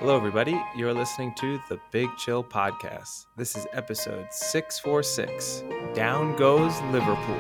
Hello, everybody. You're listening to the Big Chill Podcast. This is episode 646. Down goes Liverpool.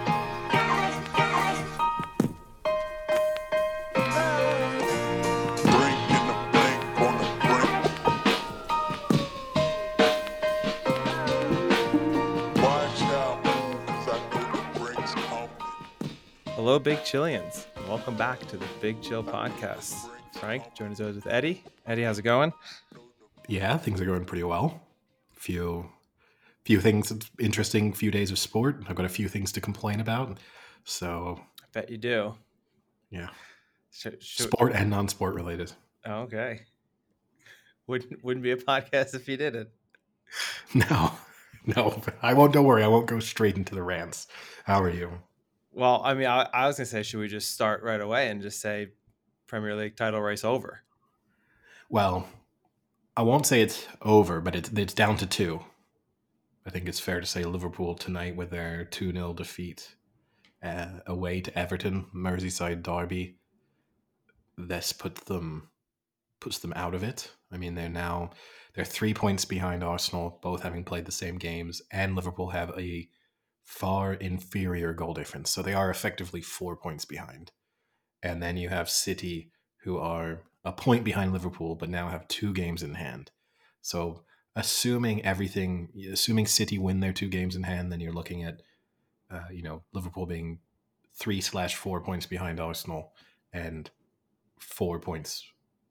Hello, Big Chillians. Welcome back to the Big Chill Podcast. Frank, joined as always with Eddie. Eddie, how's it going? Yeah, things are going pretty well. Few things interesting, few days of sport. I've got a few things to complain about. So I bet you do. yeah. Sport and non-sport related. Oh, okay. Wouldn't be a podcast if you didn't. No, I won't. Don't worry, I won't go straight into the rants. How are you? Well, I mean, I was gonna say, should we just start right away and just say Premier League title race over? Well, I won't say it's over, but it's down to 2. I think it's fair to say Liverpool tonight with their 2-0 defeat away to Everton, Merseyside derby. This puts them out of it. I mean, they're 3 points behind Arsenal, both having played the same games, and Liverpool have a far inferior goal difference. So they are effectively 4 points behind. And then you have City, who are a point behind Liverpool, but now have 2 games in hand. So assuming City win their 2 games in hand, then you're looking at, Liverpool being 3/4 points behind Arsenal and 4 points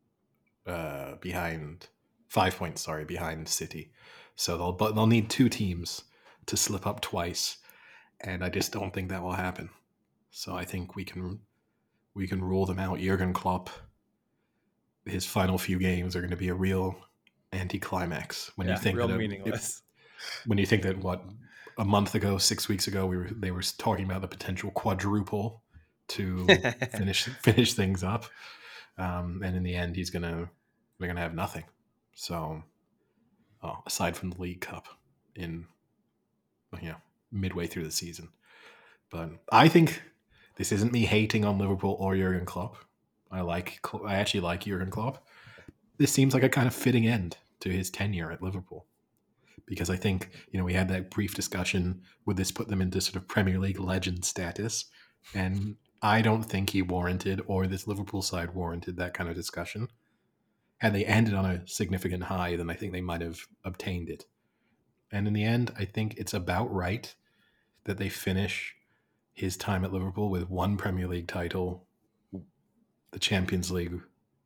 behind 5 points, behind City. So they'll need 2 teams to slip up twice, and I just don't think that will happen. So I think we can rule them out. Jurgen Klopp, his final few games are going to be a real anticlimax. When you think real meaningless. When you think that a month ago, 6 weeks ago, they were talking about the potential quadruple to finish things up, and in the end, they're gonna have nothing. So, aside from the League Cup midway through the season, but I think this isn't me hating on Liverpool or Jurgen Klopp. I actually like Jurgen Klopp. This seems like a kind of fitting end to his tenure at Liverpool, because I think we had that brief discussion. Would this put them into sort of Premier League legend status? And I don't think he warranted, or this Liverpool side warranted, that kind of discussion. Had they ended on a significant high, then I think they might have obtained it. And in the end, I think it's about right that they finish his time at Liverpool with 1 Premier League title, a Champions League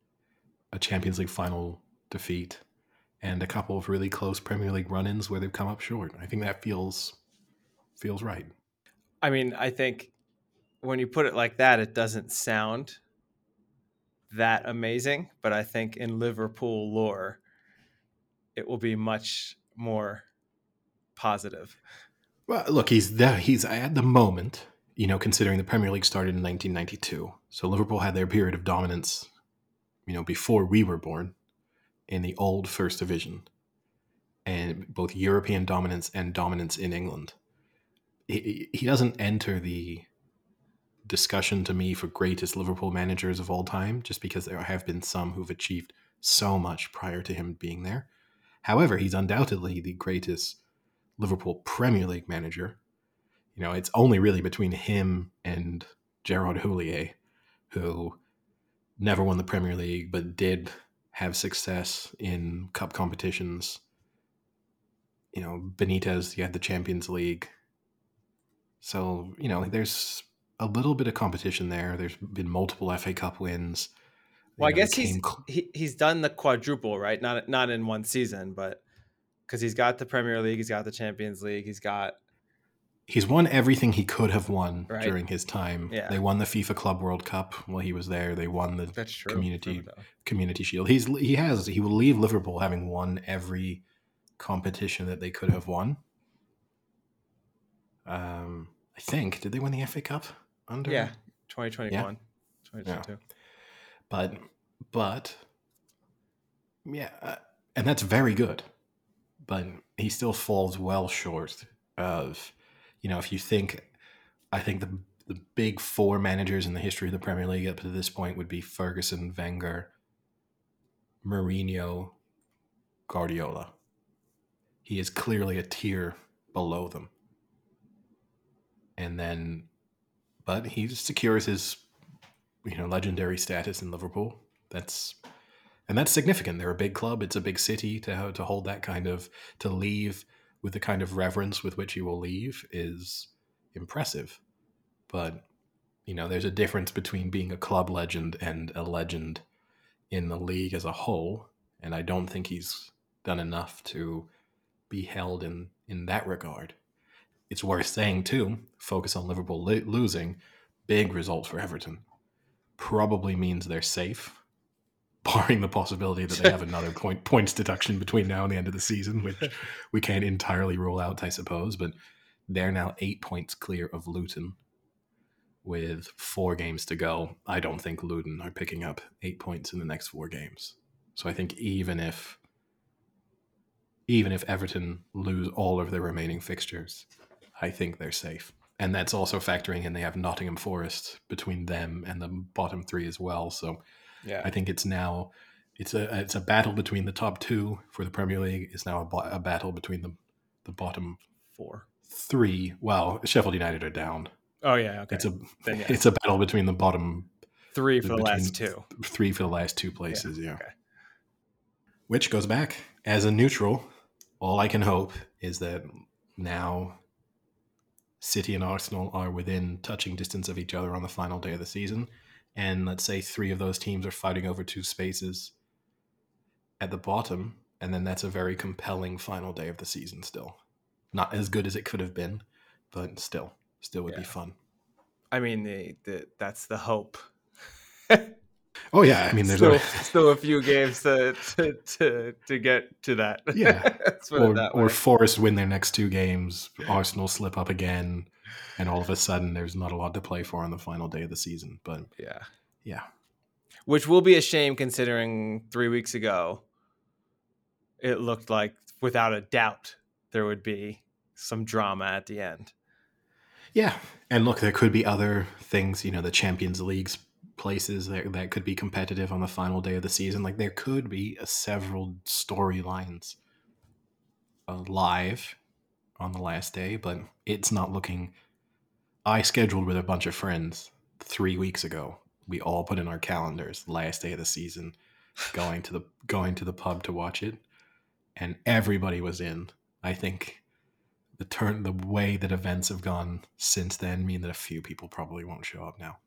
final defeat, and a couple of really close Premier League run-ins where they've come up short. I think that feels right. I mean, I think when you put it like that, it doesn't sound that amazing, but I think in Liverpool lore, it will be much more positive. Well, look, he's at the moment, considering the Premier League started in 1992. So Liverpool had their period of dominance, before we were born, in the old First Division, and both European dominance and dominance in England. He doesn't enter the discussion to me for greatest Liverpool managers of all time, just because there have been some who've achieved so much prior to him being there. However, he's undoubtedly the greatest Liverpool Premier League manager. It's only really between him and Gerard Houllier, who never won the Premier League but did have success in cup competitions. Benitez, you had the Champions League. So, there's a little bit of competition there. There's been multiple FA Cup wins. Well, I guess he's done the quadruple, right? Not in one season, but because he's got the Premier League, he's got the Champions League, he's won everything he could have won during his time. Yeah. They won the FIFA Club World Cup while he was there. They won the Community Shield. He will leave Liverpool having won every competition that they could have won. I think, did they win the FA Cup under? Yeah, 2021, 2022. Yeah. But yeah, and that's very good. But he still falls well short of, if you think, I think the big 4 managers in the history of the Premier League up to this point would be Ferguson, Wenger, Mourinho, Guardiola. He is clearly a tier below them. And then, but he secures his, legendary status in Liverpool. That's significant. They're a big club. It's a big city to hold that to leave with the kind of reverence with which he will leave is impressive. But, there's a difference between being a club legend and a legend in the league as a whole. And I don't think he's done enough to be held in that regard. It's worth saying, too, focus on Liverpool losing. Big result for Everton. Probably means they're safe, barring the possibility that they have another points deduction between now and the end of the season, which we can't entirely rule out, I suppose. But they're now 8 points clear of Luton with 4 games to go. I don't think Luton are picking up 8 points in the next 4 games. So I think even if Everton lose all of their remaining fixtures, I think they're safe. And that's also factoring in they have Nottingham Forest between them and the bottom 3 as well. So yeah, I think it's a battle between the top 2 for the Premier League. It's now a battle between the bottom 3. Well, Sheffield United are down. Oh yeah, okay. It's a battle between the bottom 3 for the last 2. 3 for the last 2 places, yeah. Okay. Which goes back as a neutral. All I can hope is that now City and Arsenal are within touching distance of each other on the final day of the season. And let's say 3 of those teams are fighting over 2 spaces at the bottom. And then that's a very compelling final day of the season still. Not as good as it could have been, but still would be fun. I mean, that's the hope. Oh yeah, I mean, there's still a few games to get to that. Yeah, or Forest win their next 2 games, Arsenal slip up again, and all of a sudden there's not a lot to play for on the final day of the season. But yeah, which will be a shame considering 3 weeks ago it looked like without a doubt there would be some drama at the end. Yeah, and look, there could be other things. The Champions League's places that could be competitive on the final day of the season. Like there could be several storylines live on the last day, but it's not looking. I scheduled with a bunch of friends 3 weeks ago. We all put in our calendars last day of the season, going to the pub to watch it, and everybody was in. I think the way that events have gone since then mean that a few people probably won't show up now.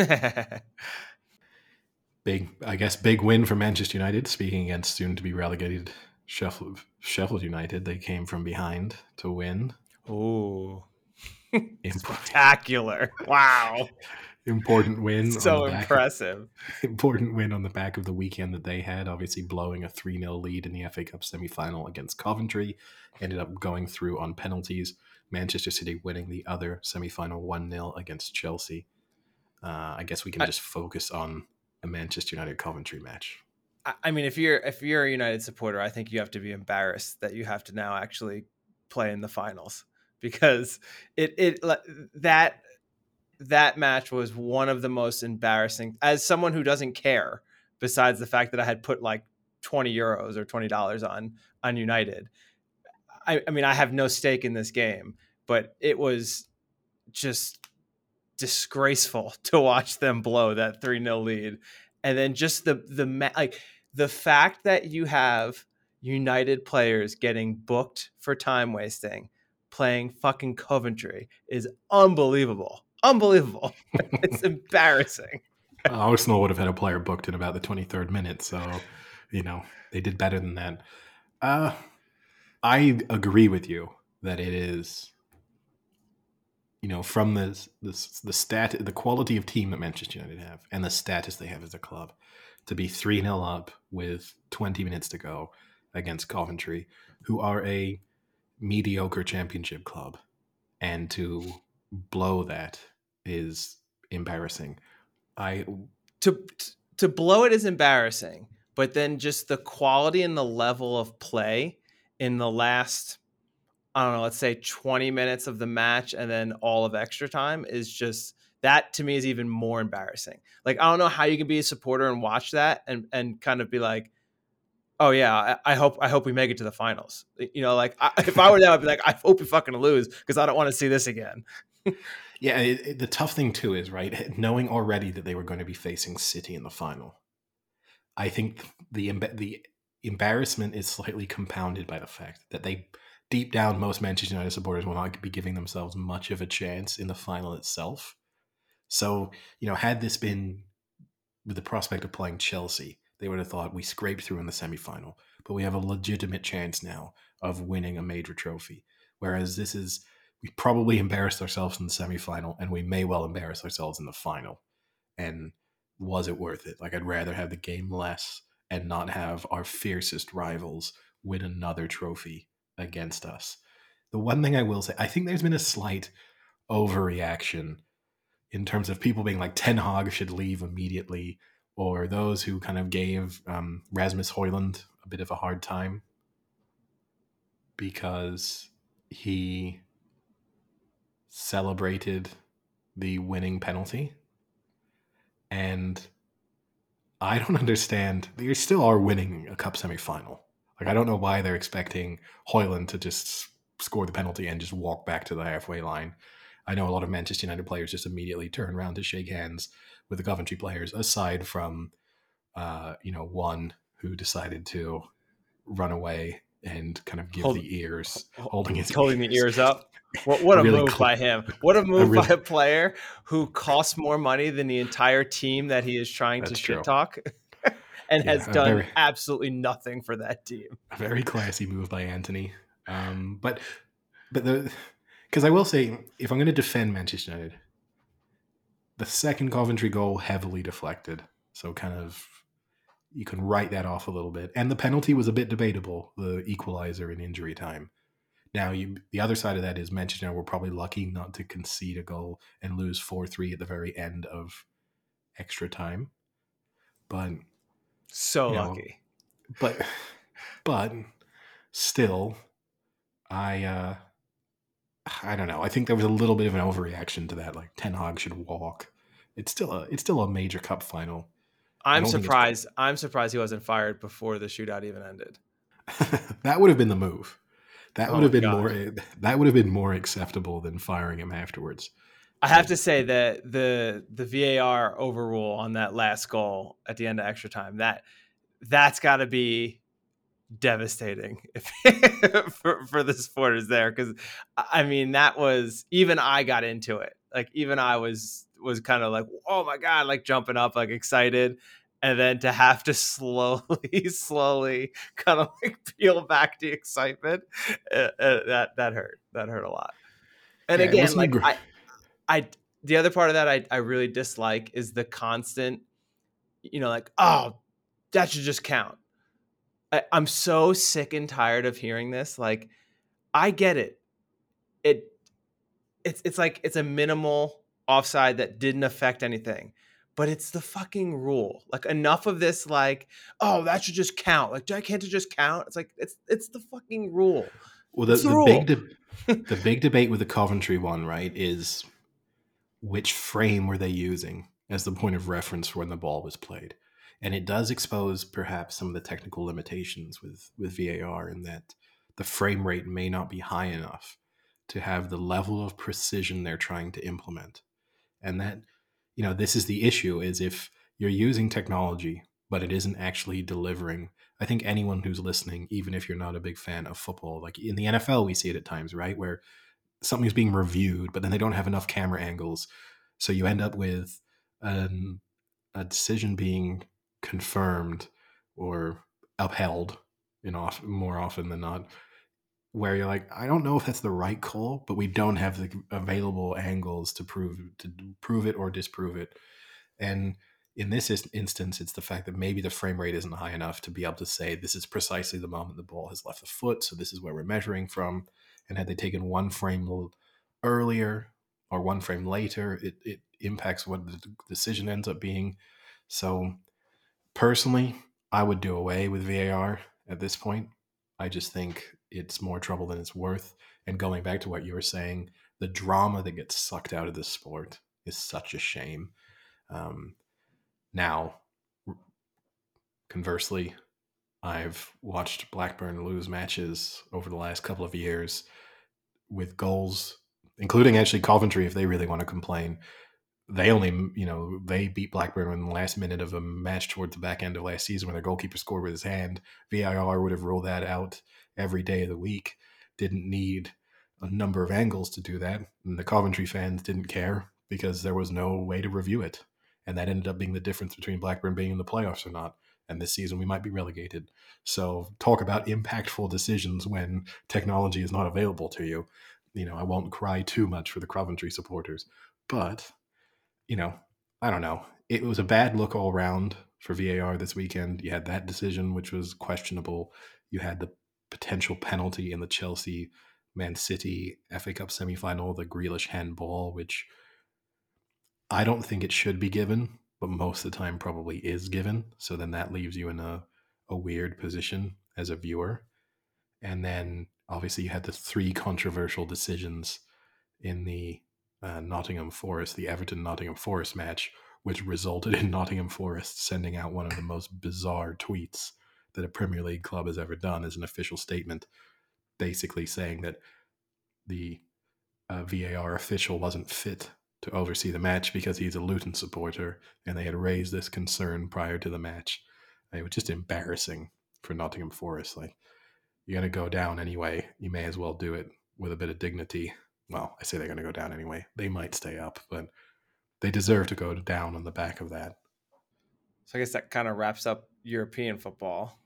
Big win for Manchester United. Speaking against soon to be relegated Sheffield United, they came from behind to win. Ooh, spectacular! Wow, important win. So impressive. Important win on the back of the weekend that they had. Obviously, blowing a 3-0 lead in the FA Cup semi-final against Coventry, ended up going through on penalties. Manchester City winning the other semi-final 1-0 against Chelsea. I guess we can just focus on a Manchester United Coventry match. I mean, if you're a United supporter, I think you have to be embarrassed that you have to now actually play in the finals, because that match was one of the most embarrassing. As someone who doesn't care, besides the fact that I had put like €20 or $20 on United, I mean, I have no stake in this game, but it was just disgraceful to watch them blow that 3-0 lead. And then just the fact that you have United players getting booked for time wasting playing fucking Coventry is unbelievable. It's embarrassing. Arsenal would have had a player booked in about the 23rd minute, so they did better than that. I agree with you that it is, from the quality of team that Manchester United have and the status they have as a club, to be 3-0 up with 20 minutes to go against Coventry, who are a mediocre championship club, and to blow that is embarrassing. To blow it is embarrassing, but then just the quality and the level of play in the last, I don't know, let's say 20 minutes of the match and then all of extra time is just, that to me is even more embarrassing. Like, I don't know how you can be a supporter and watch that and kind of be like, Oh yeah, I hope we make it to the finals. You know, like if I were them, I'd be like, I hope we fucking lose because I don't want to see this again. Yeah, the tough thing too is, right, knowing already that they were going to be facing City in the final. I think the embarrassment is slightly compounded by the fact that they, deep down, most Manchester United supporters will not be giving themselves much of a chance in the final itself. So, had this been with the prospect of playing Chelsea, they would have thought we scraped through in the semi-final, but we have a legitimate chance now of winning a major trophy. Whereas we probably embarrassed ourselves in the semi-final, and we may well embarrass ourselves in the final. And was it worth it? Like, I'd rather have the game less and not have our fiercest rivals win another trophy against us. The one thing I will say, I think there's been a slight overreaction in terms of people being like, Ten Hag should leave immediately, or those who kind of gave Rasmus Højlund a bit of a hard time because he celebrated the winning penalty. And I don't understand. They still are winning a cup semi-final. Like, I don't know why they're expecting Højlund to just score the penalty and just walk back to the halfway line. I know a lot of Manchester United players just immediately turn around to shake hands with the Coventry players, aside from, one who decided to run away and kind of give the ears, holding the ears up. What a really move by him. What a move by a player who costs more money than the entire team that he is trying to shit talk and has done absolutely nothing for that team. A very classy move by Anthony. But because I will say, if I'm going to defend Manchester United, the second Coventry goal heavily deflected. So kind of, you can write that off a little bit. And the penalty was a bit debatable, the equalizer in injury time. Now, the other side of that is Manchester United were probably lucky not to concede a goal and lose 4-3 at the very end of extra time. But so lucky. But still, I don't know. I think there was a little bit of an overreaction to that. Like, Ten Hag should walk. It's still a major cup final. I'm surprised he wasn't fired before the shootout even ended. That would have been the move. That would have been more acceptable than firing him afterwards. I have to say that the VAR overrule on that last goal at the end of extra time, that's got to be devastating for the supporters there, because I mean, that was, even I got into it. Like, even I was kind of like, oh my god, like jumping up, like excited, and then to have to slowly kind of like peel back the excitement, that hurt a lot. And yeah, again, like I the other part of that I really dislike is the constant, like, oh, that should just count. I'm so sick and tired of hearing this. Like, I get it. It's like, it's a minimal offside that didn't affect anything, but it's the fucking rule. Like, enough of this, like, oh, that should just count. Like, can't it just count? It's like, it's the fucking rule. Well, the big debate with the Coventry one, right, is which frame were they using as the point of reference for when the ball was played. And it does expose perhaps some of the technical limitations with VAR, in that the frame rate may not be high enough to have the level of precision they're trying to implement. And that, this is the issue, is if you're using technology, but it isn't actually delivering. I think anyone who's listening, even if you're not a big fan of football, like in the NFL, we see it at times, right? Where something's being reviewed, but then they don't have enough camera angles. So you end up with a decision being confirmed or upheld, more often than not, where you're like, I don't know if that's the right call, but we don't have the available angles to prove it or disprove it. And in this instance, it's the fact that maybe the frame rate isn't high enough to be able to say this is precisely the moment the ball has left the foot, so this is where we're measuring from. And had they taken one frame earlier or one frame later, it impacts what the decision ends up being. So personally, I would do away with VAR at this point. I just think it's more trouble than it's worth. And going back to what you were saying, the drama that gets sucked out of this sport is such a shame. Now, conversely, I've watched Blackburn lose matches over the last couple of years with goals, including actually Coventry, if they really want to complain. They only, they beat Blackburn in the last minute of a match towards the back end of last season when their goalkeeper scored with his hand. VAR would have ruled that out every day of the week. Didn't need a number of angles to do that. And the Coventry fans didn't care because there was no way to review it. And that ended up being the difference between Blackburn being in the playoffs or not. And this season we might be relegated. So talk about impactful decisions when technology is not available to you. I won't cry too much for the Coventry supporters, but I don't know. It was a bad look all around for VAR this weekend. You had that decision, which was questionable. You had the potential penalty in the Chelsea Man City FA Cup semifinal, the Grealish handball, which I don't think it should be given, but most of the time probably is given. So then that leaves you in a weird position as a viewer. And then obviously you had the three controversial decisions in the the Everton Nottingham Forest match, which resulted in Nottingham Forest sending out one of the most bizarre tweets that a Premier League club has ever done as an official statement, basically saying that the VAR official wasn't fit to oversee the match because he's a Luton supporter, and they had raised this concern prior to the match. It was just embarrassing for Nottingham Forest. Like, you're going to go down anyway. You may as well do it with a bit of dignity. Well, I say they're going to go down anyway. They might stay up, but they deserve to go down on the back of that. So I guess that kind of wraps up European football.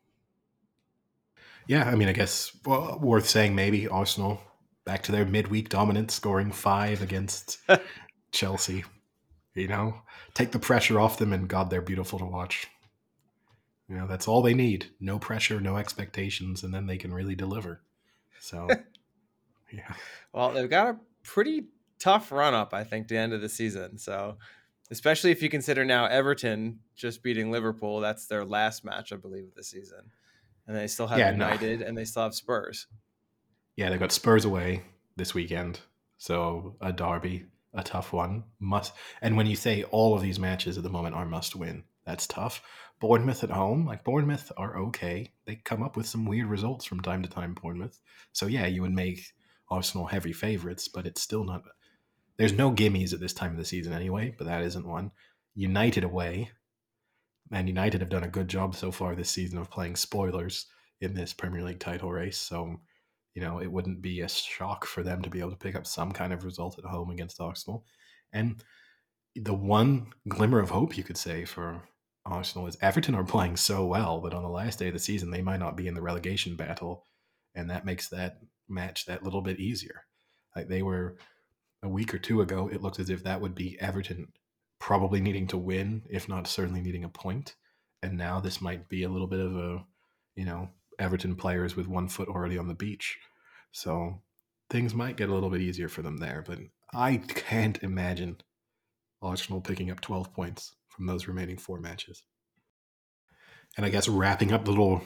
Yeah, I mean, I guess worth saying maybe Arsenal back to their midweek dominance, scoring 5 against Chelsea. Take the pressure off them, and God, they're beautiful to watch. That's all they need. No pressure, no expectations, and then they can really deliver. So, yeah. Well, they've got a pretty tough run up, I think, to the end of the season. So, especially if you consider now Everton just beating Liverpool, that's their last match, I believe, of the season. And they still have United and they still have Spurs. Yeah, they got Spurs away this weekend. So a derby, a tough one. And when you say all of these matches at the moment are must win, that's tough. Bournemouth at home, Bournemouth are okay. They come up with some weird results from time to time, Bournemouth. So yeah, you would make Arsenal heavy favorites, but it's still not. There's no gimmies at this time of the season anyway, but that isn't one. United away, and United have done a good job so far this season of playing spoilers in this Premier League title race. So, it wouldn't be a shock for them to be able to pick up some kind of result at home against Arsenal. And the one glimmer of hope you could say for Arsenal is Everton are playing so well that on the last day of the season, they might not be in the relegation battle. And that makes that match that little bit easier. They were a week or two ago, it looked as if that would be Everton probably needing to win, if not certainly needing a point. And now this might be a little bit of a, Everton players with one foot already on the beach. So things might get a little bit easier for them there. But I can't imagine Arsenal picking up 12 points from those remaining 4 matches. And I guess wrapping up the little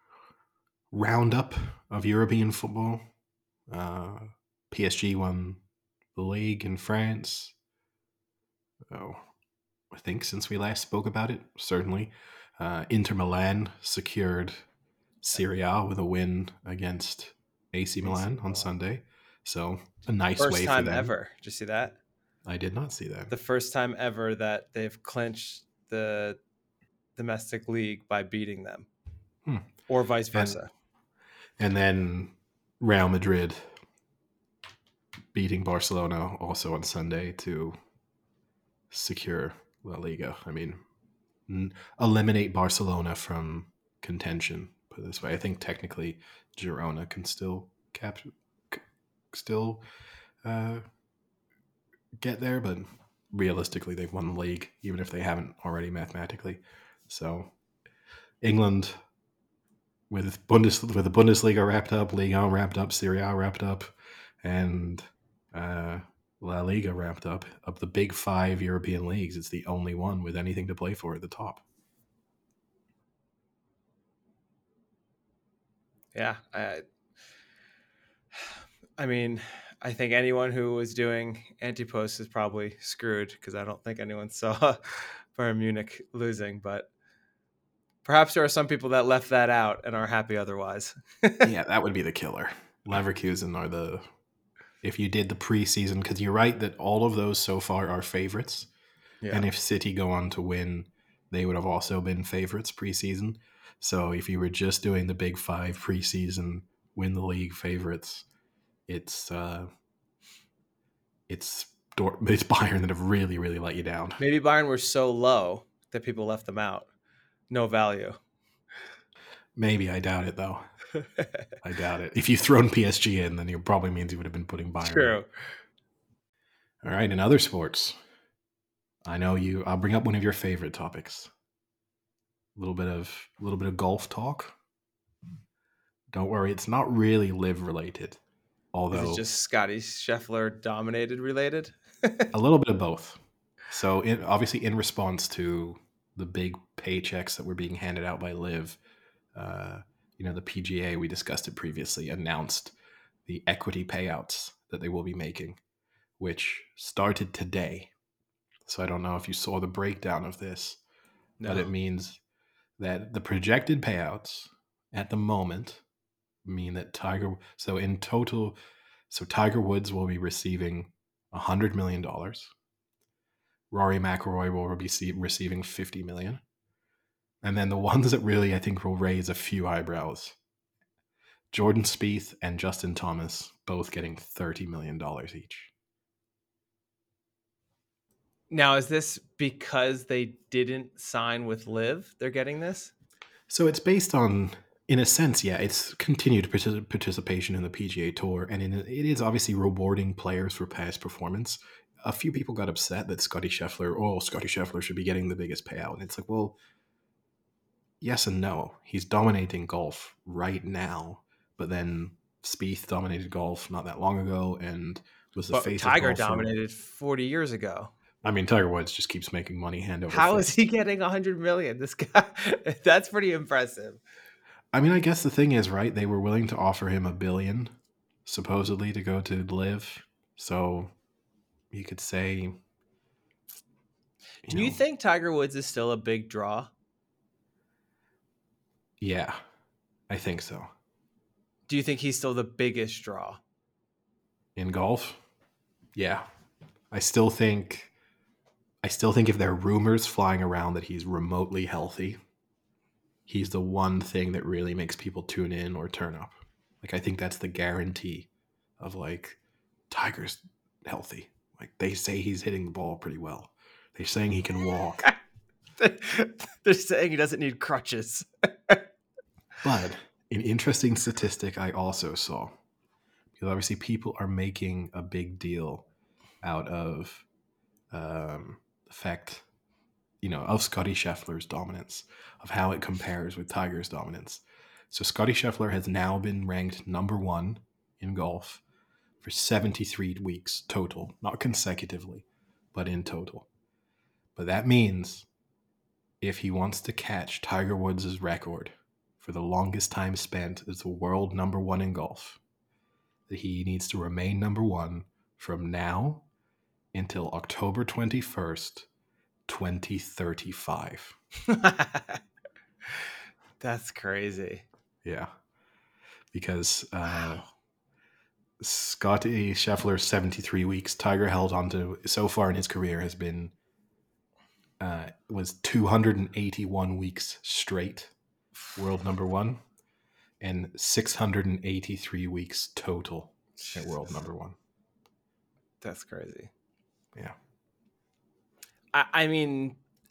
roundup of European football, PSG won the league in France. Oh, I think since we last spoke about it, certainly. Inter Milan secured Serie A with a win against AC Milan on Sunday. So a nice way for them. First time ever. Did you see that? I did not see that. The first time ever that they've clinched the domestic league by beating them. Or vice versa. And then Real Madrid beating Barcelona also on Sunday to secure La Liga. I mean, eliminate Barcelona from contention. Put it this way, I think technically Girona can still get there, but realistically, they've won the league, even if they haven't already mathematically. So, England, with the Bundesliga wrapped up, Ligue 1 wrapped up, Serie A wrapped up, and La Liga wrapped up. Of the big 5 European leagues, it's the only one with anything to play for at the top. Yeah. I mean, I think anyone who was doing Antipost is probably screwed because I don't think anyone saw Bayern Munich losing. But Perhaps there are some people that left that out and are happy otherwise. Yeah, that would be the killer. Leverkusen are the, if you did the preseason, because you're right that all of those so far are favorites. Yeah. And if City go on to win, they would have also been favorites preseason. So if you were just doing the big five preseason, win the league favorites, it's Bayern that have really, really let you down. Maybe Bayern were so low that people left them out. No value. Maybe. I doubt it, though. I doubt it. If you've thrown PSG in, then it probably means you would have been putting Bayern True. in. All right, in other sports, I know you. I'll bring up one of your favorite topics. A little bit of golf talk. Don't worry, it's not really live related. Although Is it just Scotty Scheffler dominated related? a little bit of both. So, obviously, in response to the big paychecks that were being handed out by Live, the PGA, we discussed it previously, announced the equity payouts that they will be making, which started today. So I don't know if you saw the breakdown of this, but it means that the projected payouts at the moment mean that Tiger Woods will be receiving $100 million. Rory McIlroy will be receiving $50 million. And then the ones that really, I think, will raise a few eyebrows, Jordan Spieth and Justin Thomas both getting $30 million each. Now, is this because they didn't sign with Live? They're getting this? So it's based on, in a sense, yeah, it's continued participation in the PGA Tour, and it is obviously rewarding players for past performance. A few people got upset that Scotty Scheffler should be getting the biggest payout. And it's like, well, yes and no. He's dominating golf right now, but then Spieth dominated golf not that long ago and was the face Tiger of golf. Dominated 40 years ago. I mean, Tiger Woods just keeps making money hand over How fist. is he getting $100 million? This guy, that's pretty impressive. I mean, I guess the thing is, right, they were willing to offer him $1 billion, supposedly, to go to Live. So you could say. Do you think Tiger Woods is still a big draw? Yeah, I think so. Do you think he's still the biggest draw? In golf? Yeah. I still think if there are rumors flying around that he's remotely healthy, he's the one thing that really makes people tune in or turn up. Like, I think that's the guarantee of, like, Tiger's healthy. Like, they say he's hitting the ball pretty well. They're saying he can walk. They're saying he doesn't need crutches. But an interesting statistic I also saw, because obviously people are making a big deal out of the fact, of Scotty Scheffler's dominance, of how it compares with Tiger's dominance. So Scotty Scheffler has now been ranked number 1 in golf for 73 weeks total, not consecutively, but in total. But that means if he wants to catch Tiger Woods' record for the longest time spent as the world number 1 in golf, that he needs to remain number 1 from now until October 21st, 2035. That's crazy. Yeah. Because Scotty Scheffler's 73 weeks, Tiger held on to so far in his career has been was 281 weeks straight world number 1 and 683 weeks total at world number 1. That's crazy. Yeah. I mean,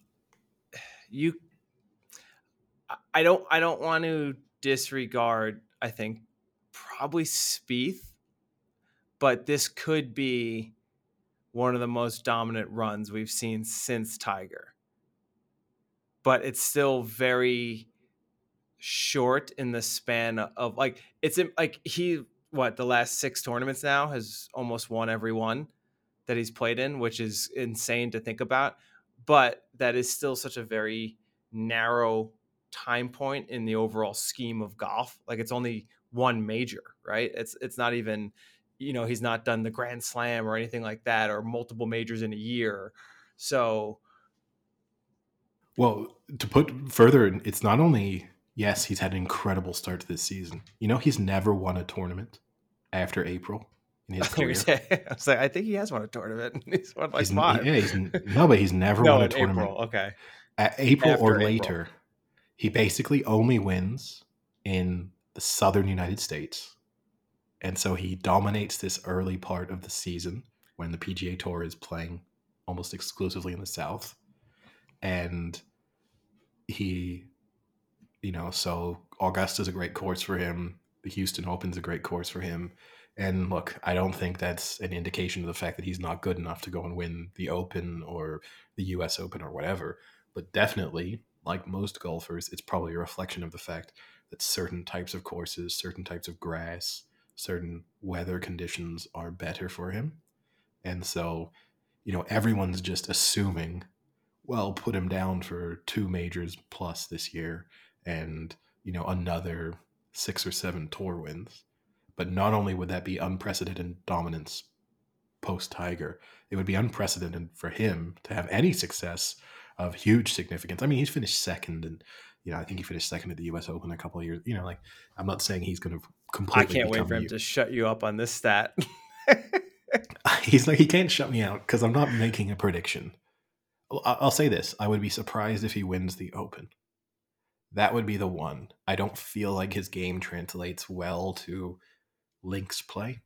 I don't want to disregard, I think, probably Spieth, but this could be one of the most dominant runs we've seen since Tiger. But it's still very short in the span of, like, it's like the last 6 tournaments now has almost won every one that he's played in, which is insane to think about. But that is still such a very narrow time point in the overall scheme of golf. Like, it's only one major, right? It's not even, he's not done the Grand Slam or anything like that, or multiple majors in a year. So Well, to put further, it's not only, yes, he's had an incredible start to this season. You know, he's never won a tournament after April in his career. I was like, I think he has won a tournament. He's won like five. But he's never No, won a in tournament April. Okay. at April or After April. later. He basically only wins in the southern United States. And so he dominates this early part of the season when the PGA Tour is playing almost exclusively in the South. And he, so Augusta's a great course for him. The Houston Open's a great course for him. And look, I don't think that's an indication of the fact that he's not good enough to go and win the Open or the US Open or whatever. But definitely, like most golfers, it's probably a reflection of the fact that certain types of courses, certain types of grass, certain weather conditions are better for him. And so, everyone's just assuming, well, put him down for 2 majors plus this year and, another 6 or 7 tour wins. But not only would that be unprecedented dominance post Tiger, it would be unprecedented for him to have any success of huge significance. I mean, he's finished second, and I think he finished second at the U.S. Open a couple of years. I'm not saying he's going to completely. I can't wait for him to shut you up on this stat. He's like, he can't shut me out because I'm not making a prediction. I'll say this: I would be surprised if he wins the Open. That would be the one. I don't feel like his game translates well to links play.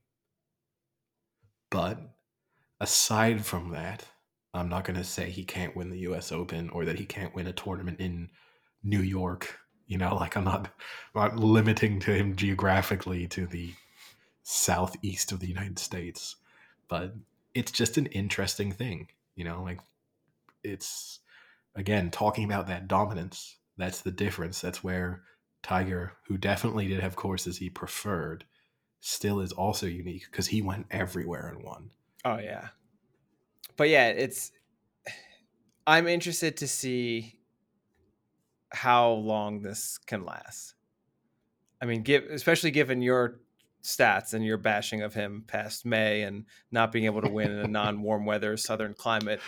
But aside from that, I'm not going to say he can't win the US Open or that he can't win a tournament in New York. Like I'm not limiting to him geographically to the southeast of the United States. But it's just an interesting thing, like it's, again, talking about that dominance. That's the difference. That's where Tiger, who definitely did have courses he preferred, still is also unique because he went everywhere and won. Oh yeah. But yeah, I'm interested to see how long this can last. I mean, especially given your stats and your bashing of him past May and not being able to win in a non-warm weather southern climate.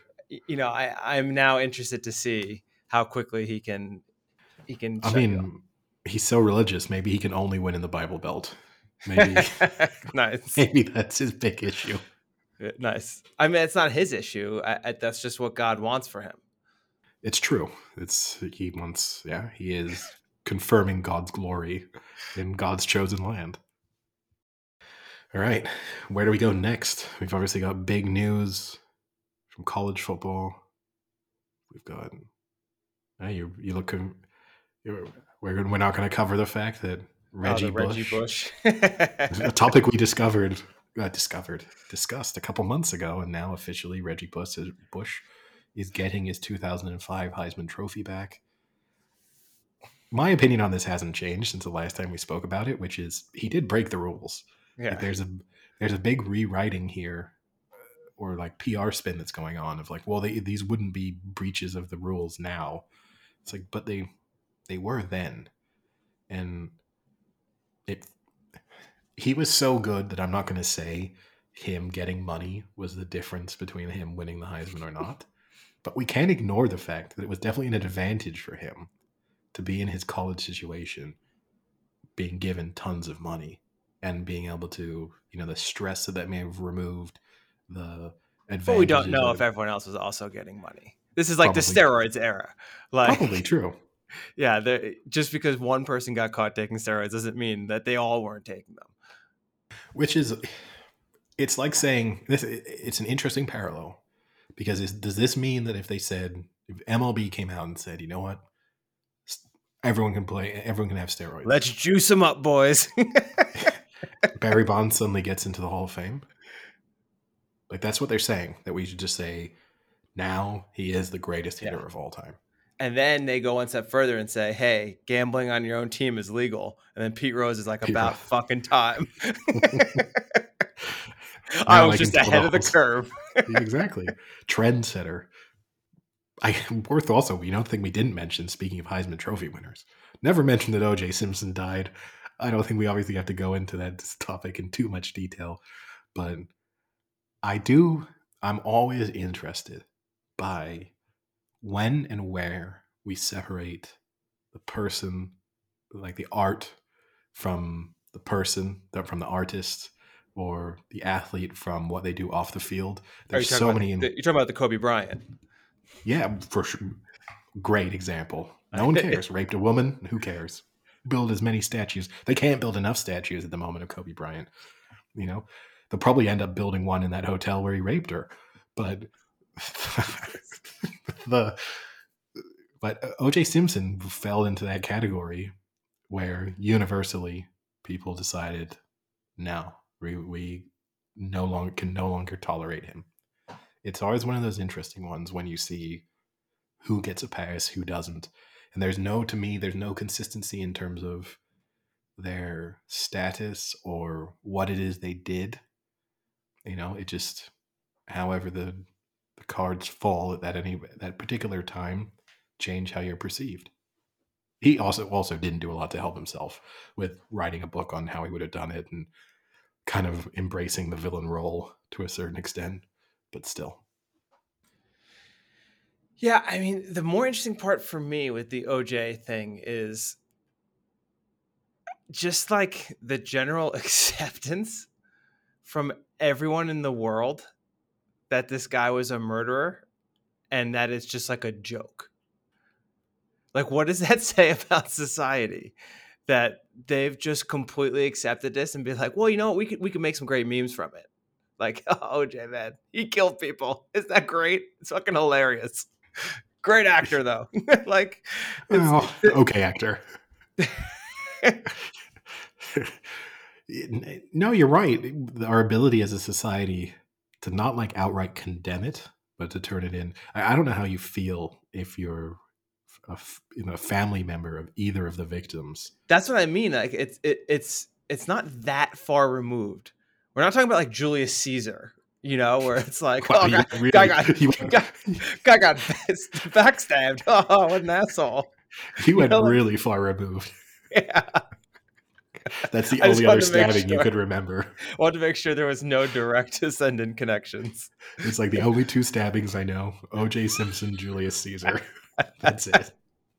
I'm now interested to see how quickly he can. I mean, he's so religious. Maybe he can only win in the Bible Belt. Maybe, nice. Maybe that's his big issue. Nice. I mean, it's not his issue. That's just what God wants for him. It's true. He is confirming God's glory in God's chosen land. All right, where do we go next? We've obviously got big news from college football. We've got. You look. We're not going to cover the fact that Reggie Bush, a topic we discussed a couple months ago, and now officially Reggie Bush is getting his 2005 Heisman Trophy back. My opinion on this hasn't changed since the last time we spoke about it, which is he did break the rules. Yeah. Like there's a big rewriting here, or like PR spin that's going on of like, well, these wouldn't be breaches of the rules now. It's like, but they were then, and he was so good that I'm not going to say him getting money was the difference between him winning the Heisman or not. But we can't ignore the fact that it was definitely an advantage for him to be in his college situation, being given tons of money and being able to, the stress that may have removed, the advantage. But we don't know if everyone else was also getting money. This is like the steroids era. Like, probably true. Yeah, just because one person got caught taking steroids doesn't mean that they all weren't taking them. Which is, it's like saying this. It's an interesting parallel because does this mean that if MLB came out and said, you know what, everyone can play, everyone can have steroids, let's juice them up, boys. Barry Bonds suddenly gets into the Hall of Fame. Like that's what they're saying, that we should just say now he is the greatest hitter of all time. And then they go one step further and say, hey, gambling on your own team is legal. And then Pete Rose is like, about fucking time. I was just ahead of the curve. Exactly. Trendsetter. Worth also, thing we didn't mention, speaking of Heisman Trophy winners, never mentioned that O.J. Simpson died. I don't think we obviously have to go into that topic in too much detail, but I'm always interested by when and where we separate the person, like the art, from the person, from the artist, or the athlete from what they do off the field. Are you There's talking so about many. you're talking about the Kobe Bryant? Yeah, for sure. Great example. No one cares. Raped a woman. Who cares? Build as many statues. They can't build enough statues at the moment of Kobe Bryant. You know, they'll probably end up building one in that hotel where he raped her. But the but O.J. Simpson fell into that category where universally people decided, no, we can no longer tolerate him. It's always one of those interesting ones when you see who gets a pass, who doesn't. And there's no consistency in terms of their status or what it is they did. It just, however the cards fall at that particular time, change how you're perceived. He also didn't do a lot to help himself with writing a book on how he would have done it and kind of embracing the villain role to a certain extent, but still. Yeah, I mean, the more interesting part for me with the OJ thing is just like the general acceptance from everyone in the world that this guy was a murderer and that it's just like a joke. Like, what does that say about society? That they've just completely accepted this and be like, well, you know what? We could make some great memes from it. Like, oh, OJ, man, he killed people. Isn't that great? It's fucking hilarious. Great actor, though. Like, okay, actor. No, you're right. Our ability as a society to not like outright condemn it, but to turn it in. I don't know how you feel if you're a family member of either of the victims. That's what I mean. Like, it's not that far removed. We're not talking about like Julius Caesar, where it's like, Wow, oh, you guy, guy really, got you, guy got backstabbed. Oh, what an asshole! you went Like, really far removed. yeah. That's the I just only other wanted to make stabbing you sure. could remember. I wanted to make sure there was no direct descendant connections. It's like the only two stabbings I know: O.J. Simpson, Julius Caesar. That's it.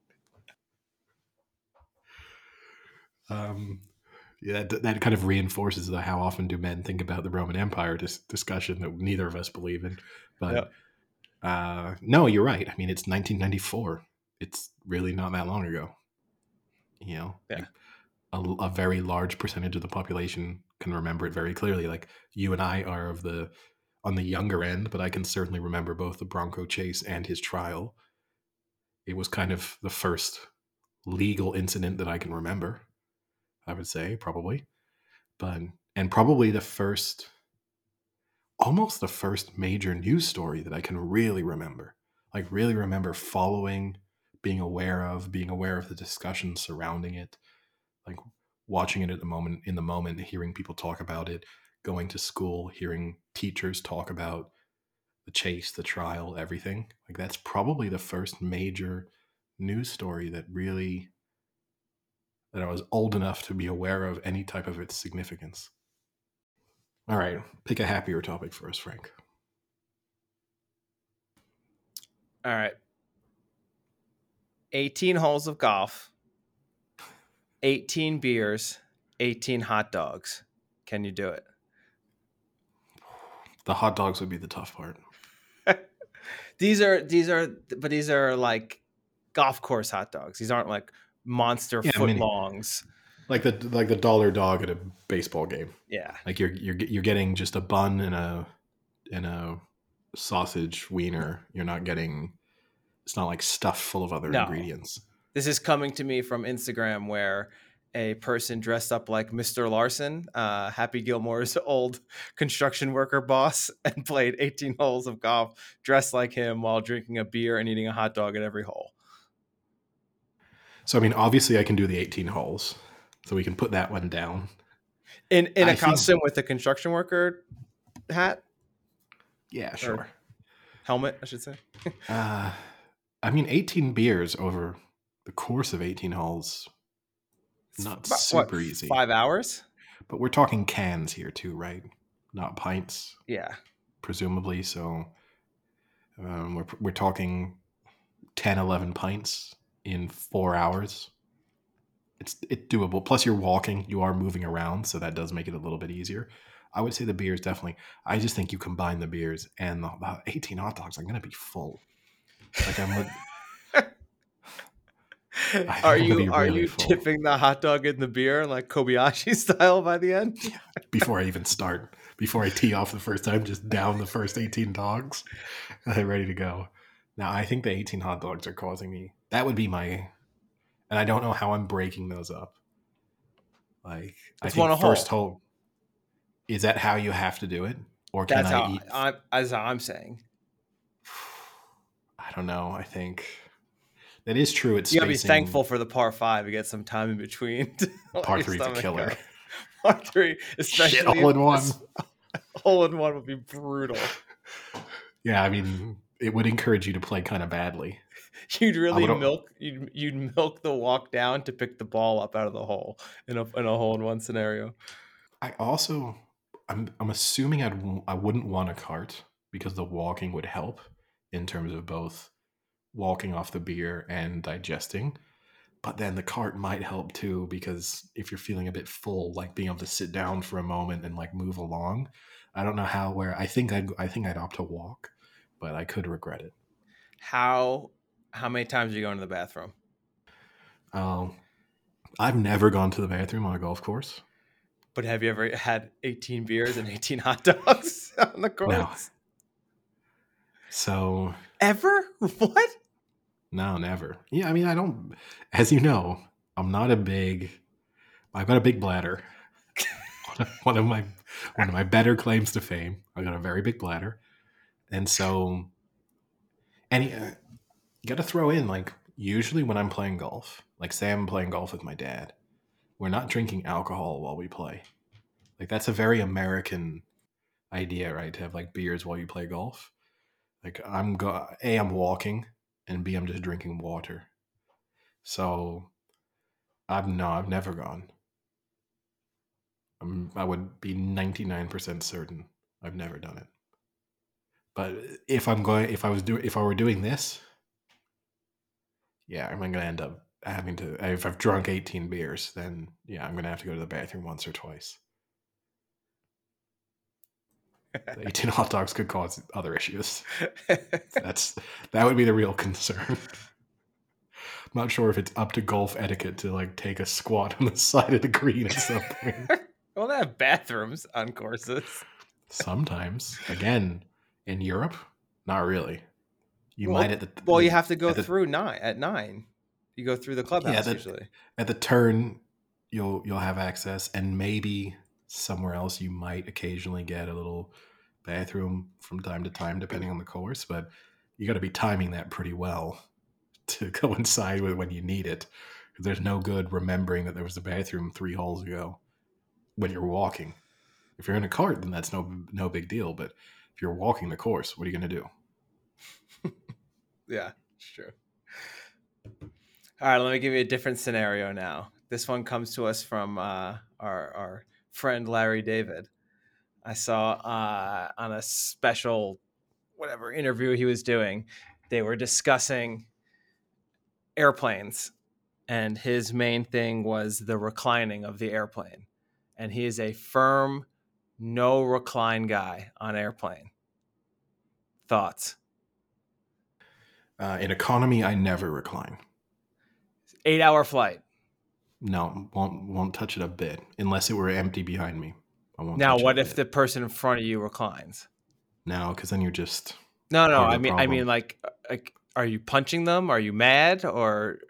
Yeah, that kind of reinforces the how often do men think about the Roman Empire discussion that neither of us believe in. But no, you're right. I mean, it's 1994. It's really not that long ago. Yeah. Like a very large percentage of the population can remember it very clearly. Like you and I are on the younger end, but I can certainly remember both the Bronco chase and his trial. It was kind of the first legal incident that I can remember, I would say, probably. And probably almost the first major news story that I can really remember. Like really remember following, being aware of the discussion surrounding it, like watching it in the moment, hearing people talk about it, going to school, hearing teachers talk about the chase, the trial, everything. Like that's probably the first major news story that I was old enough to be aware of any type of its significance. All right, pick a happier topic for us, Frank. All right. 18 holes of golf, 18 beers, 18 hot dogs. Can you do it? The hot dogs would be the tough part. These are like golf course hot dogs. These aren't like monster footlongs. Like the dollar dog at a baseball game. Yeah. Like you're getting just a bun and a sausage wiener. You're not getting. It's not like stuffed full of other ingredients. This is coming to me from Instagram where a person dressed up like Mr. Larson, Happy Gilmore's old construction worker boss, and played 18 holes of golf dressed like him while drinking a beer and eating a hot dog at every hole. So, I mean, obviously I can do the 18 holes. So we can put that one down. In a costume with a construction worker hat? Yeah, sure. Or helmet, I should say. I mean, 18 beers over the course of 18 holes, not super easy. 5 hours? But we're talking cans here too, right? Not pints. Yeah. Presumably. So we're talking 10, 11 pints in 4 hours. It's doable. Plus, you're walking, you are moving around, so that does make it a little bit easier. I would say the beers definitely. I just think you combine the beers and the 18 hot dogs. I'm gonna be full. Like I think I'm gonna be Are really you full dipping the hot dog in the beer like Kobayashi style by the end? before I even start. Before I tee off the first time, just down the first 18 dogs, and I'm ready to go. Now, I think the 18 hot dogs are causing me. That would be my. And I don't know how I'm breaking those up. Like, I It's one think a first whole. hole. Is that how you have to do it? Or can I eat? That's how I'm saying. I don't know. I think that is true. It's You gotta be spacing. thankful for the par five. You get some time in between to let Par your three's a stomach killer. go. Par three, Shit, especially all if in one. hole in one would be brutal. Yeah, I mean, it would encourage you to play kind of badly. You'd I really would. milk you'd milk the walk down to pick the ball up out of the hole in a hole in one scenario. I also. I'm assuming I wouldn't want a cart because the walking would help in terms of both walking off the beer and digesting. But then the cart might help too because if you're feeling a bit full, like being able to sit down for a moment and like move along. I don't know how. Where I think I'd opt to walk, but I could regret it. How many times are you going to the bathroom? Um, I've never gone to the bathroom on a golf course. But have you ever had 18 beers and 18 hot dogs on the No. course? So Ever? What? no, never. Yeah, I mean, I don't. As you know, I'm not a big. I've got a big bladder. one of my better claims to fame. I got a very big bladder, and so you got to throw in like usually when I'm playing golf, like say I'm playing golf with my dad, we're not drinking alcohol while we play. Like that's a very American idea, right? To have like beers while you play golf. Like I'm walking, and B, I'm just drinking water. So I've never gone. I would be 99% certain I've never done it. But if I were doing this, yeah, I'm going to end up having to. If I've drunk 18 beers, then yeah, I'm going to have to go to the bathroom once or twice. The 18 hot dogs could cause other issues. That would be the real concern. I'm not sure if it's up to golf etiquette to like take a squat on the side of the green at some point. Well, they have bathrooms on courses. Sometimes, again, in Europe, not really. You Well, might at the well, you have to go at the through 9. You go through the clubhouse usually. at the turn you'll have access, and maybe somewhere else you might occasionally get a little bathroom from time to time depending on the course, but you got to be timing that pretty well to coincide with when you need it. There's no good remembering that there was a bathroom 3 holes ago when you're walking. If you're in a cart, then that's no big deal, but if you're walking the course, what are you going to do? Yeah, sure. All right, let me give you a different scenario now. This one comes to us from our friend Larry David. I saw on a special whatever interview he was doing, they were discussing airplanes, and his main thing was the reclining of the airplane. And he is a firm no recline guy on airplane. Thoughts? In economy, I never recline. 8-hour flight. No, won't touch it a bit unless it were empty behind me. I won't. Now, touch what it a if bit. the person in front of you reclines? No, because then you're just No. part I of the mean, problem. like, are you punching them? Are you mad? Or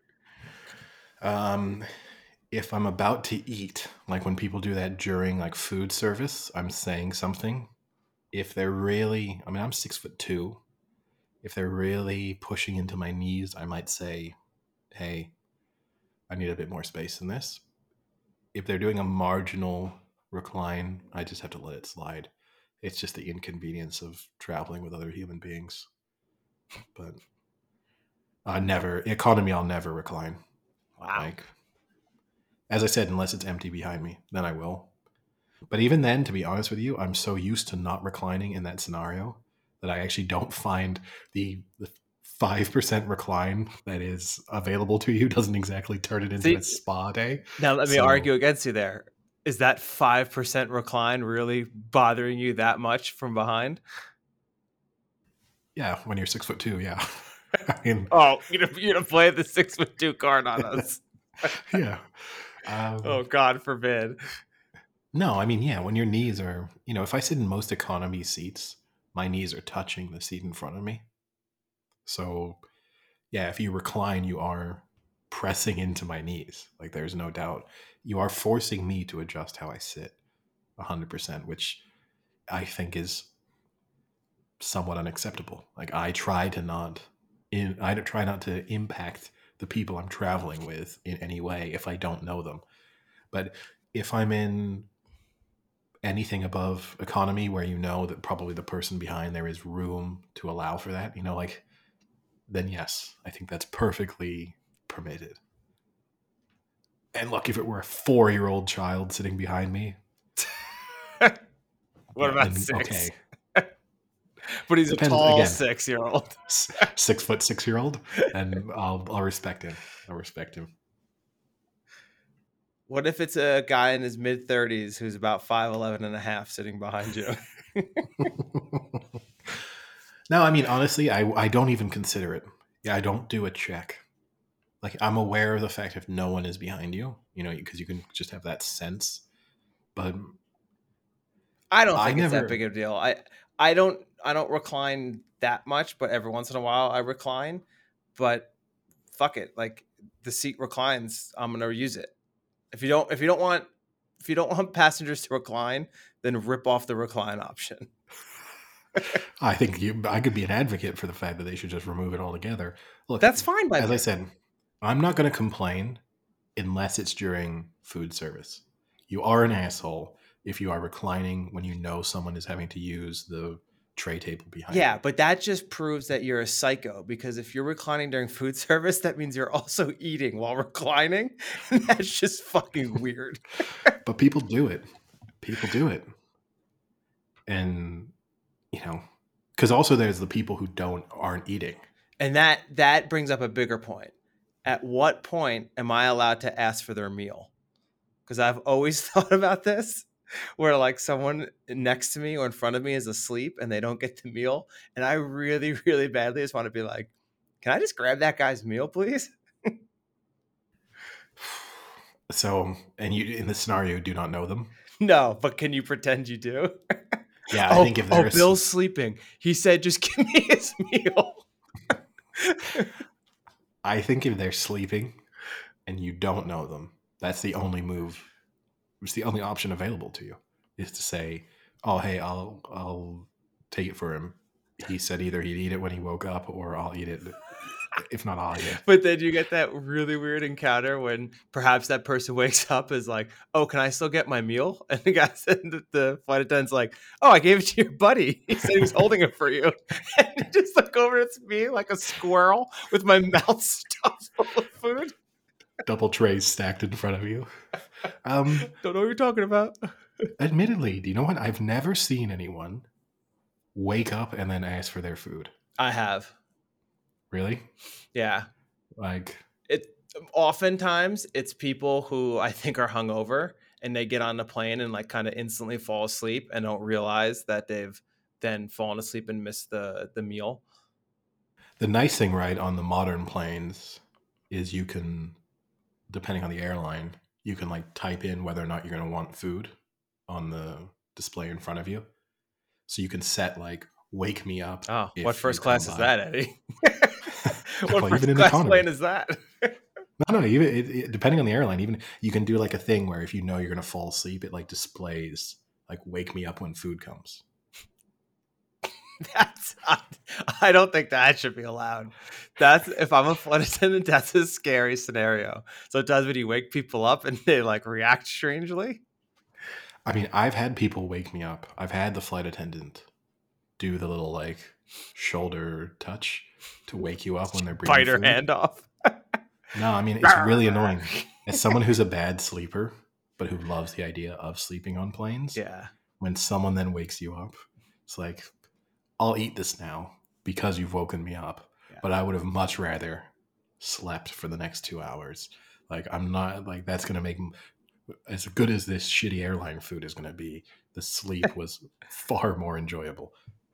If I'm about to eat, like when people do that during like food service, I'm saying something. If they're really, I mean, I'm 6'2". If they're really pushing into my knees, I might say, "Hey, I need a bit more space than this." If they're doing a marginal recline, I just have to let it slide. It's just the inconvenience of traveling with other human beings. But economy, I'll never recline. wow. Like, as I said, unless it's empty behind me, then I will. But even then, to be honest with you, I'm so used to not reclining in that scenario that I actually don't find the 5% recline that is available to you doesn't exactly turn it into a See, spa day. now let me So argue against you there. Is that 5% recline really bothering you that much from behind? yeah, when you're 6'2", yeah. I mean, Oh, you're gonna play the 6'2" card on us. yeah. Oh, God forbid. No, I mean, yeah, when your knees are, if I sit in most economy seats, my knees are touching the seat in front of me. So, yeah, if you recline, you are pressing into my knees. Like, there's no doubt. You are forcing me to adjust how I sit 100%, which I think is somewhat unacceptable. Like, I try not to impact the people I'm traveling with in any way if I don't know them. But if I'm in anything above economy where that probably the person behind there is room to allow for that, then yes, I think that's perfectly permitted. And look, if it were a 4-year-old child sitting behind me, What about then 6? okay. But he's Depends a tall again. 6-year-old. 6'6" and I'll respect him. I'll respect him. What if it's a guy in his mid-30s who's about 5'11" and a half sitting behind you? No, I mean, honestly, I don't even consider it. Yeah, I don't do a check. Like, I'm aware of the fact if no one is behind you, because you can just have that sense. But I don't I think it's that never. big of a deal. I don't recline that much, but every once in a while I recline. But fuck it, like the seat reclines, I'm gonna use it. If you don't want passengers to recline, then rip off the recline option. I think I could be an advocate for the fact that they should just remove it altogether. Look, That's fine by as me. I said, I'm not going to complain unless it's during food service. You are an asshole if you are reclining when you know someone is having to use the tray table behind you. Yeah, but that just proves that you're a psycho, because if you're reclining during food service, that means you're also eating while reclining. And that's just fucking weird. But people do it. People do it. And, because also there's the people who aren't eating. And that brings up a bigger point. At what point am I allowed to ask for their meal? Because I've always thought about this, where like someone next to me or in front of me is asleep and they don't get the meal, and I really, really badly just want to be like, "Can I just grab that guy's meal, please?" So, and you in this scenario do not know them? No, but can you pretend you do? Yeah, I think if there's Bill's sleeping. He said, "Just give me his meal." I think if they're sleeping and you don't know them, that's the only move. It's the only option available to you is to say, "Oh, hey, I'll take it for him. He said either he'd eat it when he woke up, or I'll eat it. If not, I'll eat it." But then you get that really weird encounter when perhaps that person wakes up is like, "Oh, can I still get my meal?" And the guy said, the flight attendant's like, "Oh, I gave it to your buddy. He said he was holding it for you." And you just look over at me like a squirrel with my mouth stuffed full of food. Double trays stacked in front of you. Don't know what you're talking about. Admittedly, do you know what? I've never seen anyone wake up and then ask for their food. I have. Really? Yeah. Like, Oftentimes it's people who I think are hungover and they get on the plane and like kind of instantly fall asleep and don't realize that they've then fallen asleep and missed the meal. the nice thing, right, on the modern planes is you can, depending on the airline, you can like type in whether or not you're going to want food on the display in front of you. So you can set like, wake me up. Oh, if what you first come class is by. that, Eddie? Well, What even first in class economy. plane is that? No, even depending on the airline, even you can do like a thing where if you know you're going to fall asleep, it like displays like, wake me up when food comes. I don't think that should be allowed. That's, if I'm a flight attendant, that's a scary scenario. So it does when you wake people up and they like react strangely. I mean, I've had people wake me up. I've had the flight attendant do the little like shoulder touch to wake you up when they're bringing Bite her food. hand off. No, I mean, it's really annoying. As someone who's a bad sleeper, but who loves the idea of sleeping on planes, Yeah. when someone then wakes you up, it's like, I'll eat this now because you've woken me up. Yeah. but I would have much rather slept for the next 2 hours. Like, I'm not like that's going to make as good as this shitty airline food is going to be. The sleep was far more enjoyable.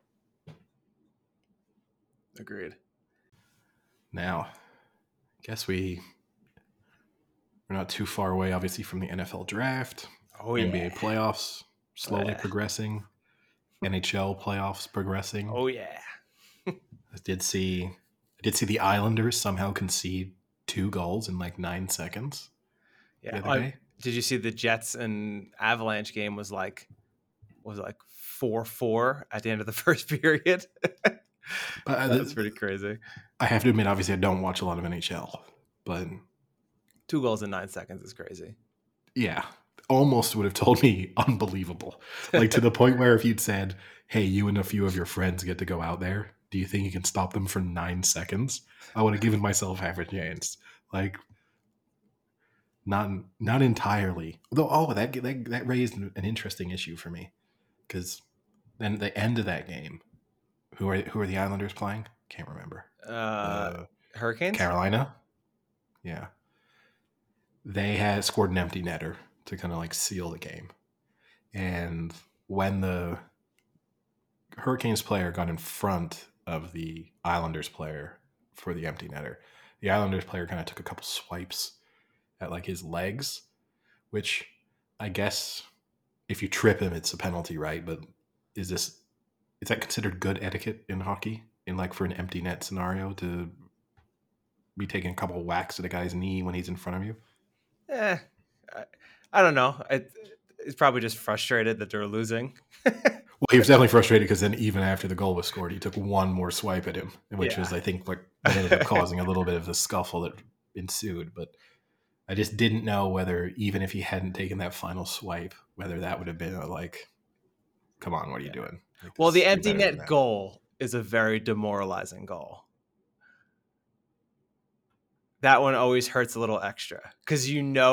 Agreed. Now, guess we're not too far away, obviously, from the NFL draft. Oh NBA playoffs slowly Yeah. progressing. NHL playoffs progressing. Oh yeah. I did see the Islanders somehow concede 2 goals in like 9 seconds the other day. Did you see the Jets and Avalanche game was like 4-4 at the end of the first period? But That was pretty crazy. I have to admit, obviously, I don't watch a lot of NHL, but 2 goals in 9 seconds is crazy. yeah, almost would have told me unbelievable. Like, to the point where if you'd said, hey, you and a few of your friends get to go out there, do you think you can stop them for 9 seconds? I would have given myself half a chance. Like, not entirely. Though, that raised an interesting issue for me, because then at the end of that game, who are the Islanders playing? Can't remember. Hurricanes? Carolina. Yeah, they had scored an empty netter to kind of like seal the game, and when the Hurricanes player got in front of the Islanders player for the empty netter, the Islanders player kind of took a couple swipes at like his legs, which I guess if you trip him, it's a penalty, right? But is that considered good etiquette in hockey? In like for an empty net scenario to be taking a couple whacks at a guy's knee when he's in front of you? I don't know. He's probably just frustrated that they're losing. Well, he was definitely frustrated because then even after the goal was scored, he took one more swipe at him, which was, I think, what ended up causing a little bit of the scuffle that ensued. But I just didn't know whether, even if he hadn't taken that final swipe, whether that would have been like, come on, what are you doing? Like, well, the empty net goal is a very demoralizing goal. That one always hurts a little extra because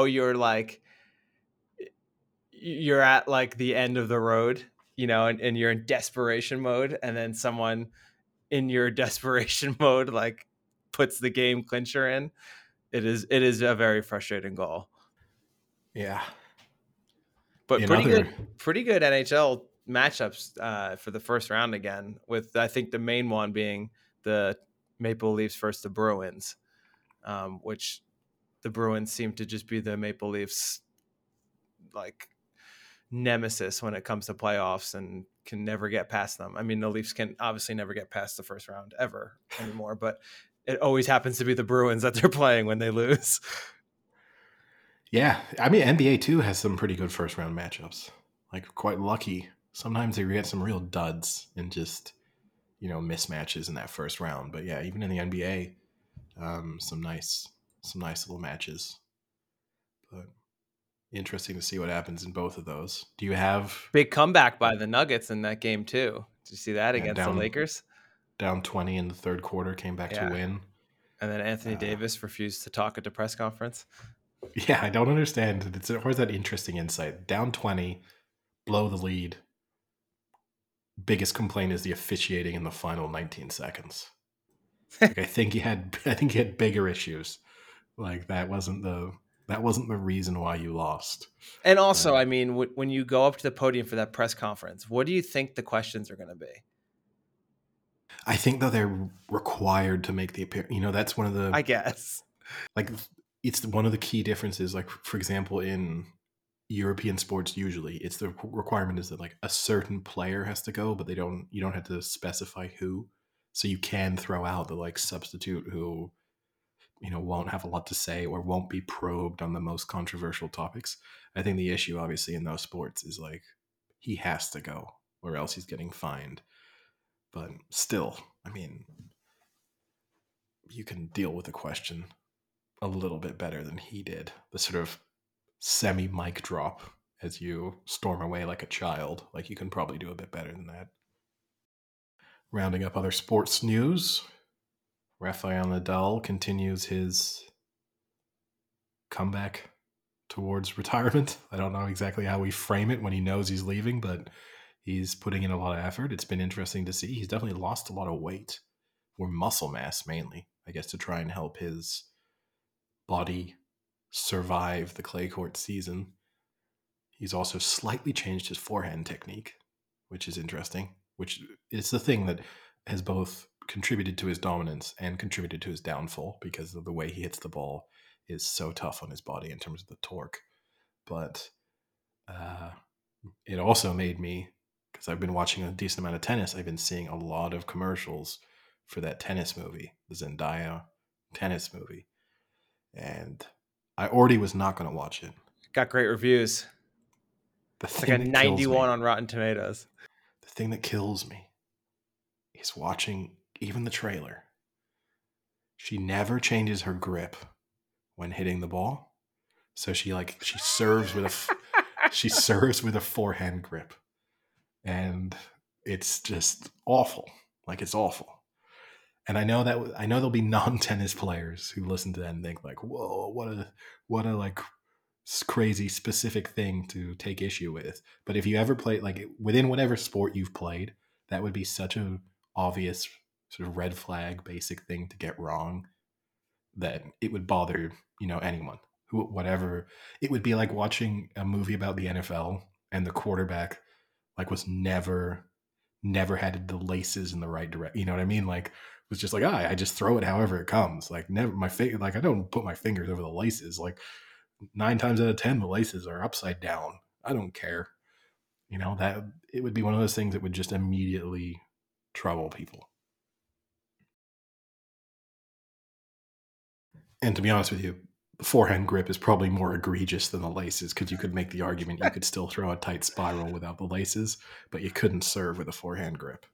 you're at like the end of the road, and you're in desperation mode, and then someone in your desperation mode like puts the game clincher in. It is a very frustrating goal. Yeah, but pretty good NHL matchups for the first round again. With I think the main one being the Maple Leafs versus the Bruins, which the Bruins seem to just be the Maple Leafs like nemesis when it comes to playoffs and can never get past them. I mean, the Leafs can obviously never get past the first round ever anymore, but it always happens to be the Bruins that they're playing when they lose. Yeah, I mean, NBA too has some pretty good first round matchups. Like, quite lucky. Sometimes they get some real duds and just, mismatches in that first round. But yeah, even in the NBA, some nice little matches. But interesting to see what happens in both of those. Do you have big comeback by the Nuggets in that game too? Did you see that against the Lakers? Down 20 in the third quarter, came back to win. And then Anthony Davis refused to talk at the press conference. Yeah, I don't understand. It's always that interesting insight. Down 20, blow the lead. Biggest complaint is the officiating in the final 19 seconds. Like, I think he had bigger issues. Like, that wasn't the reason why you lost. And also, I mean, when you go up to the podium for that press conference, what do you think the questions are going to be? I think that they're required to make the appearance. That's one of the, I guess, like, it's one of the key differences. Like, for example, in European sports, usually it's the requirement is that like a certain player has to go, but you don't have to specify who. So you can throw out the like substitute who, won't have a lot to say or won't be probed on the most controversial topics. I think the issue obviously in those sports is like he has to go or else he's getting fined. But still, I mean, you can deal with the question a little bit better than he did. The sort of semi mic drop as you storm away like a child. Like, you can probably do a bit better than that. Rounding up other sports news, Rafael Nadal continues his comeback towards retirement. I don't know exactly how we frame it when he knows he's leaving, but he's putting in a lot of effort. It's been interesting to see. He's definitely lost a lot of weight or muscle mass mainly, I guess, to try and help his body survive the clay court season. He's also slightly changed his forehand technique, which is interesting, which is the thing that has both contributed to his dominance and contributed to his downfall because of the way he hits the ball is so tough on his body in terms of the torque. But it also made me, because I've been watching a decent amount of tennis, I've been seeing a lot of commercials for that tennis movie, the Zendaya tennis movie. And I already was not going to watch it. Got great reviews. It's like a 91 on Rotten Tomatoes. The thing that kills me is watching even the trailer. She never changes her grip when hitting the ball. So she serves with a forehand grip. And it's just awful. Like, it's awful. And I know there'll be non-tennis players who listen to that and think like, whoa, what a like crazy specific thing to take issue with. But if you ever play, like, within whatever sport you've played, that would be such an obvious sort of red flag basic thing to get wrong that it would bother, anyone who, whatever. It would be like watching a movie about the NFL and the quarterback like was never had the laces in the right direction. You know what I mean? Like, was just like, I just throw it however it comes. Like, never like I don't put my fingers over the laces. Like 9 times out of 10, the laces are upside down. I don't care. That it would be one of those things that would just immediately trouble people. And to be honest with you, the forehand grip is probably more egregious than the laces, because you could make the argument you could still throw a tight spiral without the laces, but you couldn't serve with a forehand grip.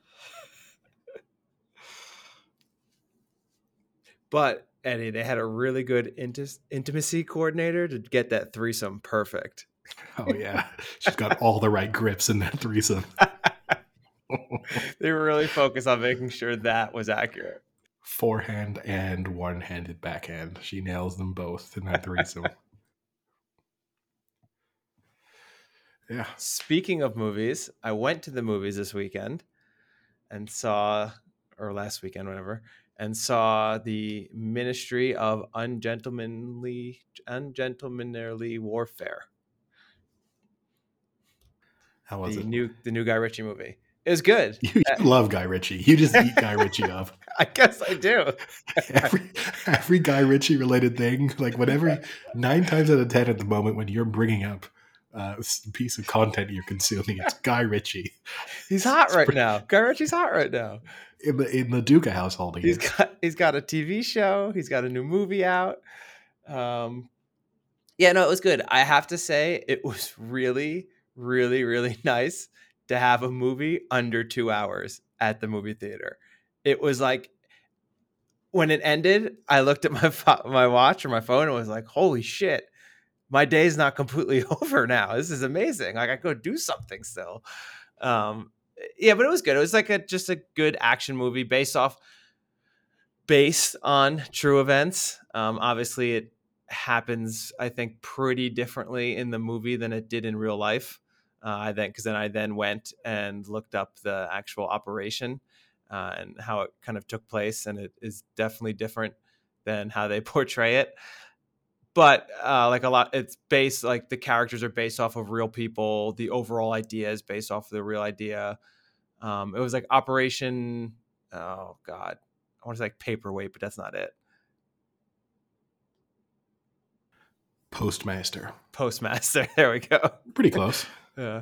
But Eddie, they had a really good intimacy coordinator to get that threesome perfect. Oh yeah, she's got all the right grips in that threesome. They were really focused on making sure that was accurate. Forehand and one-handed backhand. She nails them both in that threesome. Yeah. Speaking of movies, I went to the movies this weekend and last weekend, whatever, and saw the Ministry of Ungentlemanly Warfare. How was it? The new Guy Ritchie movie. It was good. You love Guy Ritchie. You just eat Guy Ritchie up. I guess I do. every Guy Ritchie related thing, like whatever, 9 times out of 10 at the moment when you're bringing up a piece of content you're consuming, it's Guy Ritchie. He's hot right now. Guy Ritchie's hot right now. In the Duca household. He's got a TV show. He's got a new movie out. Yeah, no, it was good. I have to say, it was really, really, really nice to have a movie under 2 hours at the movie theater. It was like, when it ended, I looked at my watch or my phone and was like, holy shit, my day's not completely over now. This is amazing. Like, I could do something still. Yeah, but it was good. It was like just a good action movie based on true events. Obviously, it happens, I think, pretty differently in the movie than it did in real life. I then went and looked up the actual operation and how it kind of took place, and it is definitely different than how they portray it. But it's based, like, the characters are based off of real people. The overall idea is based off of the real idea. It was like Operation, oh God, I want to say like Paperweight, but that's not it. Postmaster. There we go. Pretty close. Yeah.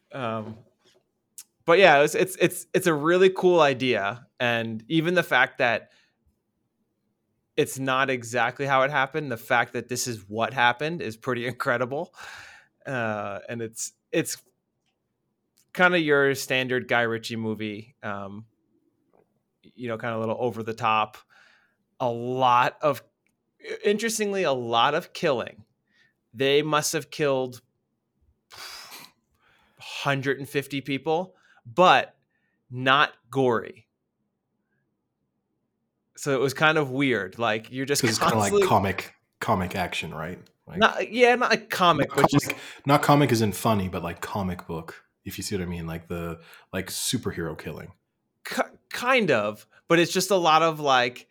But yeah, it's a really cool idea, and even the fact that it's not exactly how it happened, the fact that this is what happened is pretty incredible. And it's kind of your standard Guy Ritchie movie, kind of a little over the top, interestingly, a lot of killing. They must have killed 150 people, but not gory. So it was kind of weird. Like, you're just constantly... It's kind of like comic action, right? Like, not like comic, but just not comic as in funny, but like comic book, if you see what I mean, like the superhero killing. kind of, but it's just a lot of like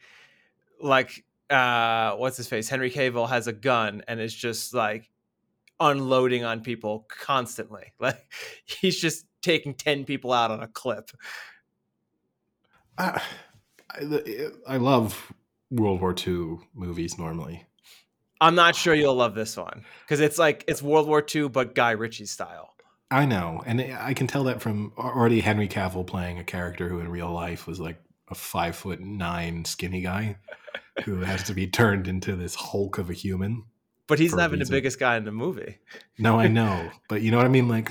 what's his face? Henry Cavill has a gun and is just like unloading on people constantly. Like he's just taking 10 people out on a clip. I love World War II movies normally. I'm not sure you'll love this one because it's World War II, but Guy Ritchie style. I know, and I can tell that from already Henry Cavill playing a character who in real life was like a 5'9" skinny guy who has to be turned into this Hulk of a human. But he's not even the biggest guy in the movie. No, I know, but you know what I mean. Like,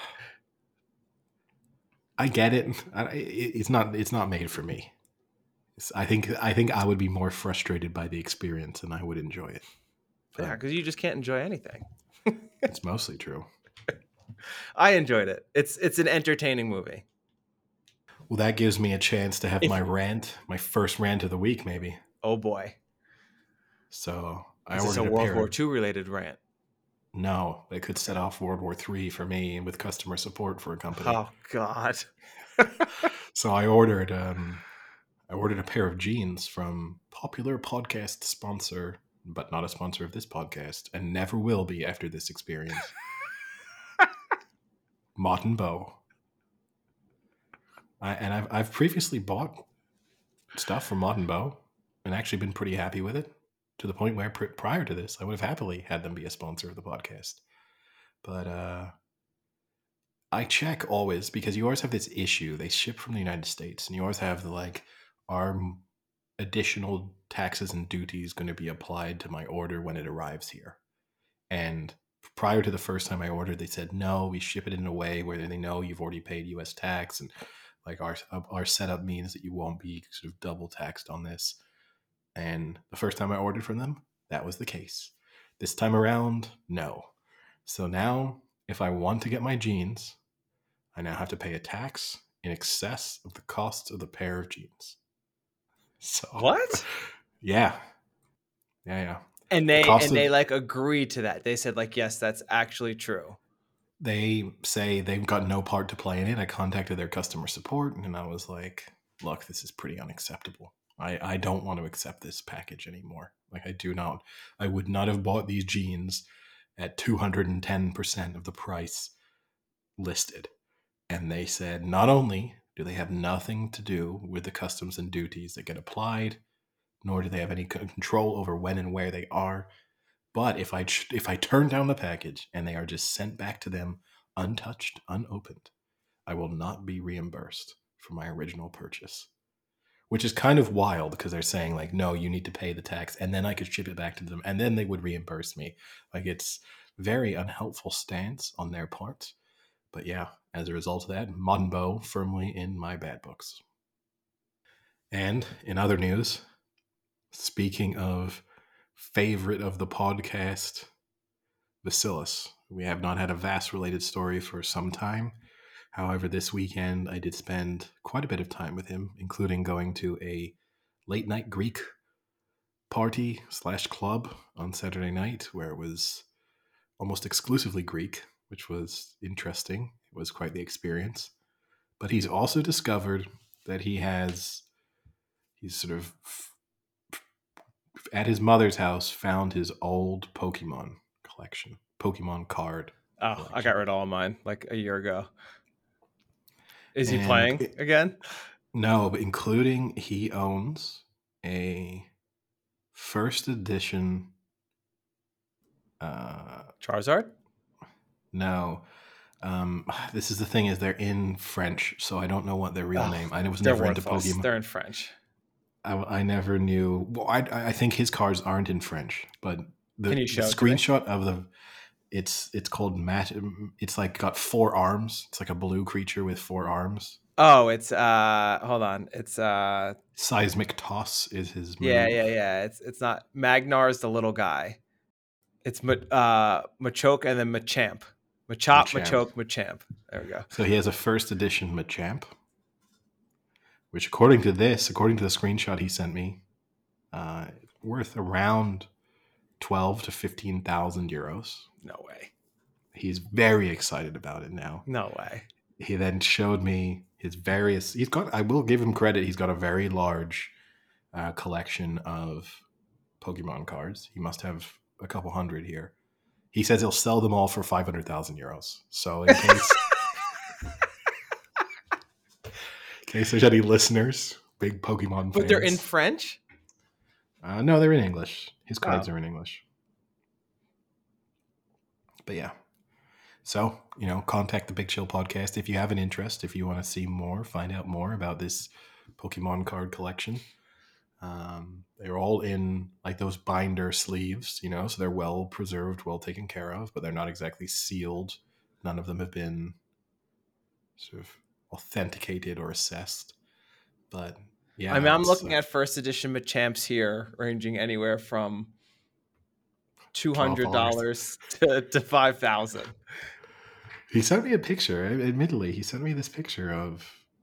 I get it. It's not made for me. I think I would be more frustrated by the experience than I would enjoy it. Yeah, because you just can't enjoy anything. It's mostly true. I enjoyed it. It's an entertaining movie. Well, that gives me a chance to have my first rant of the week, maybe. Oh boy! So is this a World War II related rant? No, it could set off World War III for me with customer support for a company. Oh God! So I ordered a pair of jeans from popular podcast sponsor, but not a sponsor of this podcast, and never will be after this experience. Mott & Bow. I've previously bought stuff from Mott & Bow and actually been pretty happy with it, to the point where prior to this I would have happily had them be a sponsor of the podcast. But I check always, because you always have this issue. They ship from the United States, and you always have the like, are additional taxes and duties going to be applied to my order when it arrives here? And prior to the first time I ordered, they said, no, we ship it in a way where they know you've already paid US tax, and like our setup means that you won't be sort of double taxed on this. And the first time I ordered from them, that was the case. This time around, no. So now, if I want to get my jeans, I now have to pay a tax in excess of the cost of the pair of jeans. So what? Yeah. And they like agree to that. They said like, yes, that's actually true. They say they've got no part to play in it. I contacted their customer support, and I was like, look, this is pretty unacceptable. I don't want to accept this package anymore. Like, I would not have bought these jeans at 210% of the price listed. And they said, not only do they have nothing to do with the customs and duties that get applied, nor do they have any control over when and where they are, but if I turn down the package and they are just sent back to them untouched, unopened, I will not be reimbursed for my original purchase. Which is kind of wild, because they're saying like, no, you need to pay the tax, and then I could ship it back to them, and then they would reimburse me. Like, it's very unhelpful stance on their part. But yeah, as a result of that, Mott & Bow firmly in my bad books. And in other news, speaking of favorite of the podcast, Vasilis, we have not had a Vass related story for some time. However, this weekend I did spend quite a bit of time with him, including going to a late night Greek party / club on Saturday night, where it was almost exclusively Greek, which was interesting. It was quite the experience. But he's also discovered that he's sort of at his mother's house found his old Pokemon collection, Pokemon card. Oh, collection. I got rid of all mine like a year ago. Is he playing again? No, but including he owns a first edition Charizard? No. This is the thing, is they're in French, so I don't know what their real name. I was never into Pokemon. They're in French. I never knew. Well, I think his cards aren't in French, but the screenshot of the it's called Matt. It's like got 4 arms. It's like a blue creature with 4 arms. Oh, it's hold on. It's Seismic Toss is his move. Yeah. It's not Magnar's the little guy. It's Machoke and then Machamp. Machoke, Machamp. There we go. So he has a first edition Machamp, which according to the screenshot he sent me, worth around 12 to 15,000 euros. No way. He's very excited about it now. No way. He then showed me I will give him credit, he's got a very large collection of Pokemon cards. He must have a couple hundred here. He says he'll sell them all for 500,000 euros. So in case there's any listeners, big Pokemon fans. But they're in French? No, they're in English. His cards are in English. But yeah. So, contact the Big Chill Podcast if you have an interest, if you want to see more, find out more about this Pokemon card collection. They're all in like those binder sleeves, so they're well preserved, well taken care of, but they're not exactly sealed. None of them have been sort of authenticated or assessed. But yeah, I mean, I'm looking at first edition Machamps here, ranging anywhere from $200 to $5,000. He sent me a picture. Admittedly, he sent me this picture of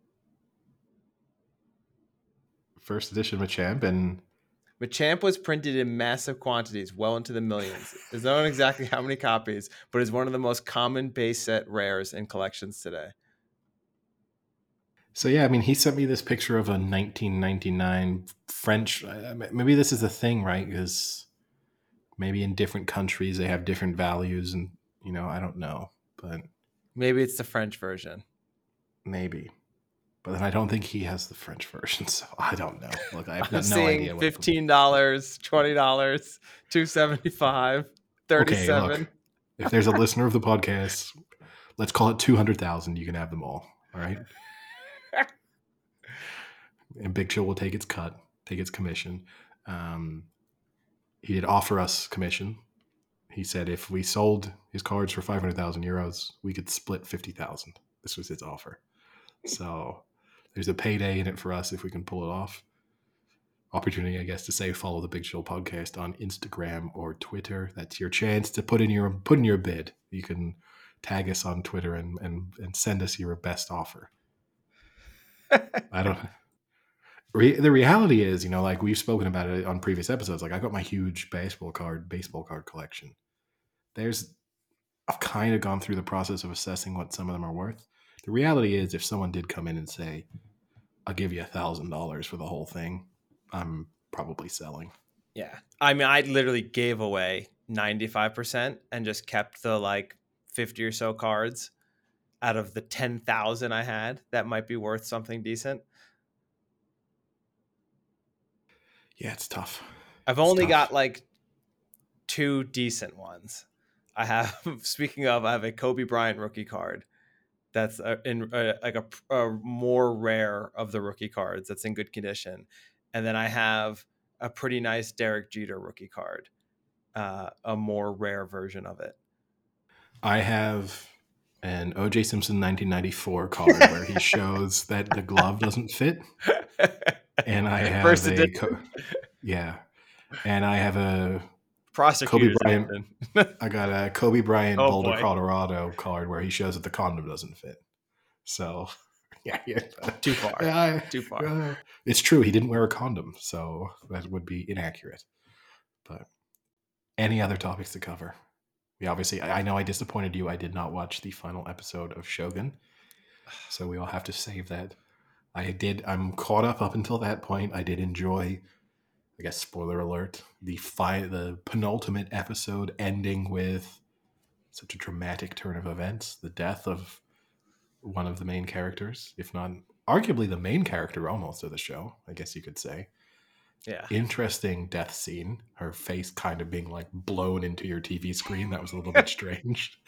first edition Machamp, and Machamp was printed in massive quantities, well into the millions. There's not exactly how many copies, but is one of the most common base set rares in collections today. So yeah, I mean, he sent me this picture of a 1999 French. Maybe this is the thing, right? Because maybe in different countries they have different values, and I don't know, but maybe it's the French version. Maybe, but then I don't think he has the French version, so I don't know. Look, I have no idea. $15, $20, $275, $37. Okay, look, if there's a listener of the podcast, let's call it 200,000. You can have them all right? And Big Chill will take its cut, take its commission. He did offer us commission. He said if we sold his cards for 500,000 euros, we could split 50,000. This was his offer. So there's a payday in it for us if we can pull it off. Opportunity, I guess, to say follow the Big Chill Podcast on Instagram or Twitter. That's your chance to put in your bid. You can tag us on Twitter and send us your best offer. I don't. The reality is, like we've spoken about it on previous episodes. Like I got my huge baseball card collection. I've kind of gone through the process of assessing what some of them are worth. The reality is, if someone did come in and say, "I'll give you $1,000 for the whole thing," I'm probably selling. Yeah, I mean, I literally gave away 95% and just kept the 50 or so cards out of the 10,000 I had that might be worth something decent. Yeah, it's tough. I've only got 2 decent ones. I have, speaking of, I have a Kobe Bryant rookie card that's in a more rare of the rookie cards that's in good condition. And then I have a pretty nice Derek Jeter rookie card, a more rare version of it. I have an O.J. Simpson 1994 card where he shows that the glove doesn't fit. And I have and I have a Kobe Bryant. I got a Kobe Bryant Boulder, Colorado card where he shows that the condom doesn't fit. So, yeah. Too far. Too far. It's true. He didn't wear a condom, so that would be inaccurate. But any other topics to cover? I know I disappointed you. I did not watch the final episode of Shogun, so we all have to save that. I'm caught up until that point. I did enjoy, I guess, spoiler alert, the penultimate episode ending with such a dramatic turn of events, the death of one of the main characters, if not arguably the main character almost of the show, I guess you could say. Yeah. Interesting death scene. Her face kind of being blown into your TV screen. That was a little bit strange.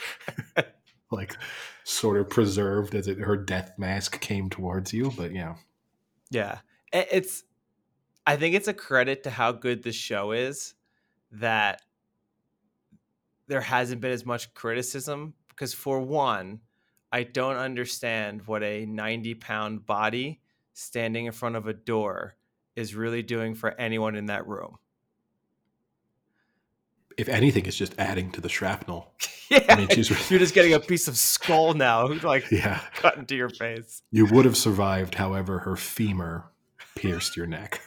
Sort of preserved as her death mask came towards you, but yeah. Yeah. I think it's a credit to how good the show is that there hasn't been as much criticism, because for one, I don't understand what a 90-pound body standing in front of a door is really doing for anyone in that room. If anything, it's just adding to the shrapnel. Yeah, I mean, you're just getting a piece of skull now, cut into your face. You would have survived, however, her femur pierced your neck.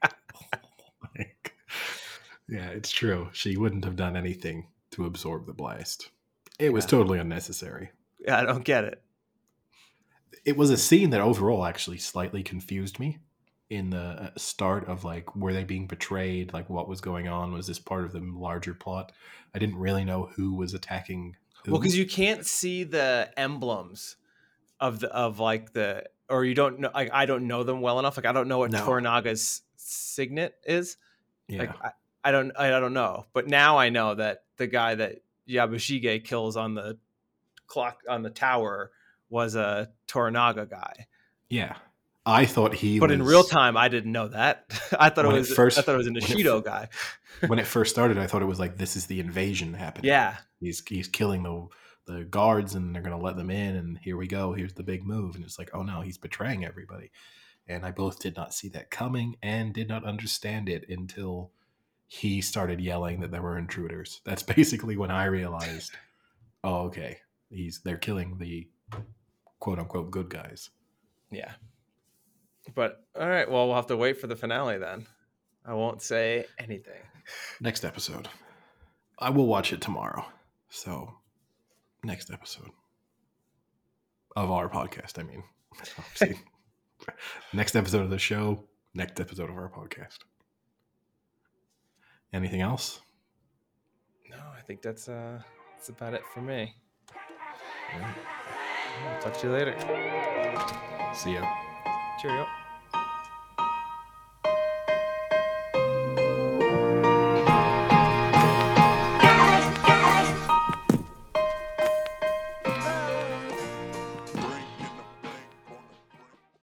Yeah, it's true. She wouldn't have done anything to absorb the blast. It was totally unnecessary. Yeah, I don't get it. it was a scene that overall actually slightly confused me in the start of like, were they being betrayed? Like, what was going on? Was this part of the larger plot? I didn't really know who was attacking Well, because who. you can't see the emblems of like the, or you don't know. Like, I don't know them well enough. Like, I don't know what No. Toranaga's signet is. Yeah. Like, I don't know. But now I know that the guy that Yabushige kills on the clock on the tower was a Toranaga guy. Yeah. I thought he But in real was time, I didn't know that. I thought when it it was first a when it Nishido guy. when it first started. I thought it was like, this is the invasion happening. Yeah, He's killing the guards, and they're gonna let them in, and here we go. Here's the big move, and it's like, oh no, he's betraying everybody. And I both did not see that coming and did not understand it until he started yelling that there were intruders. That's basically when I realized, oh, okay, they're killing the quote unquote good guys. yeah. But all right, well, we'll have to wait for the finale then. I won't say anything. Next episode. I will watch it tomorrow. So, next episode of our podcast, I mean. Next episode of the show, next episode of our podcast. Anything else? No, I think that's about it for me. All right. Talk to you later. See ya. Cheerio.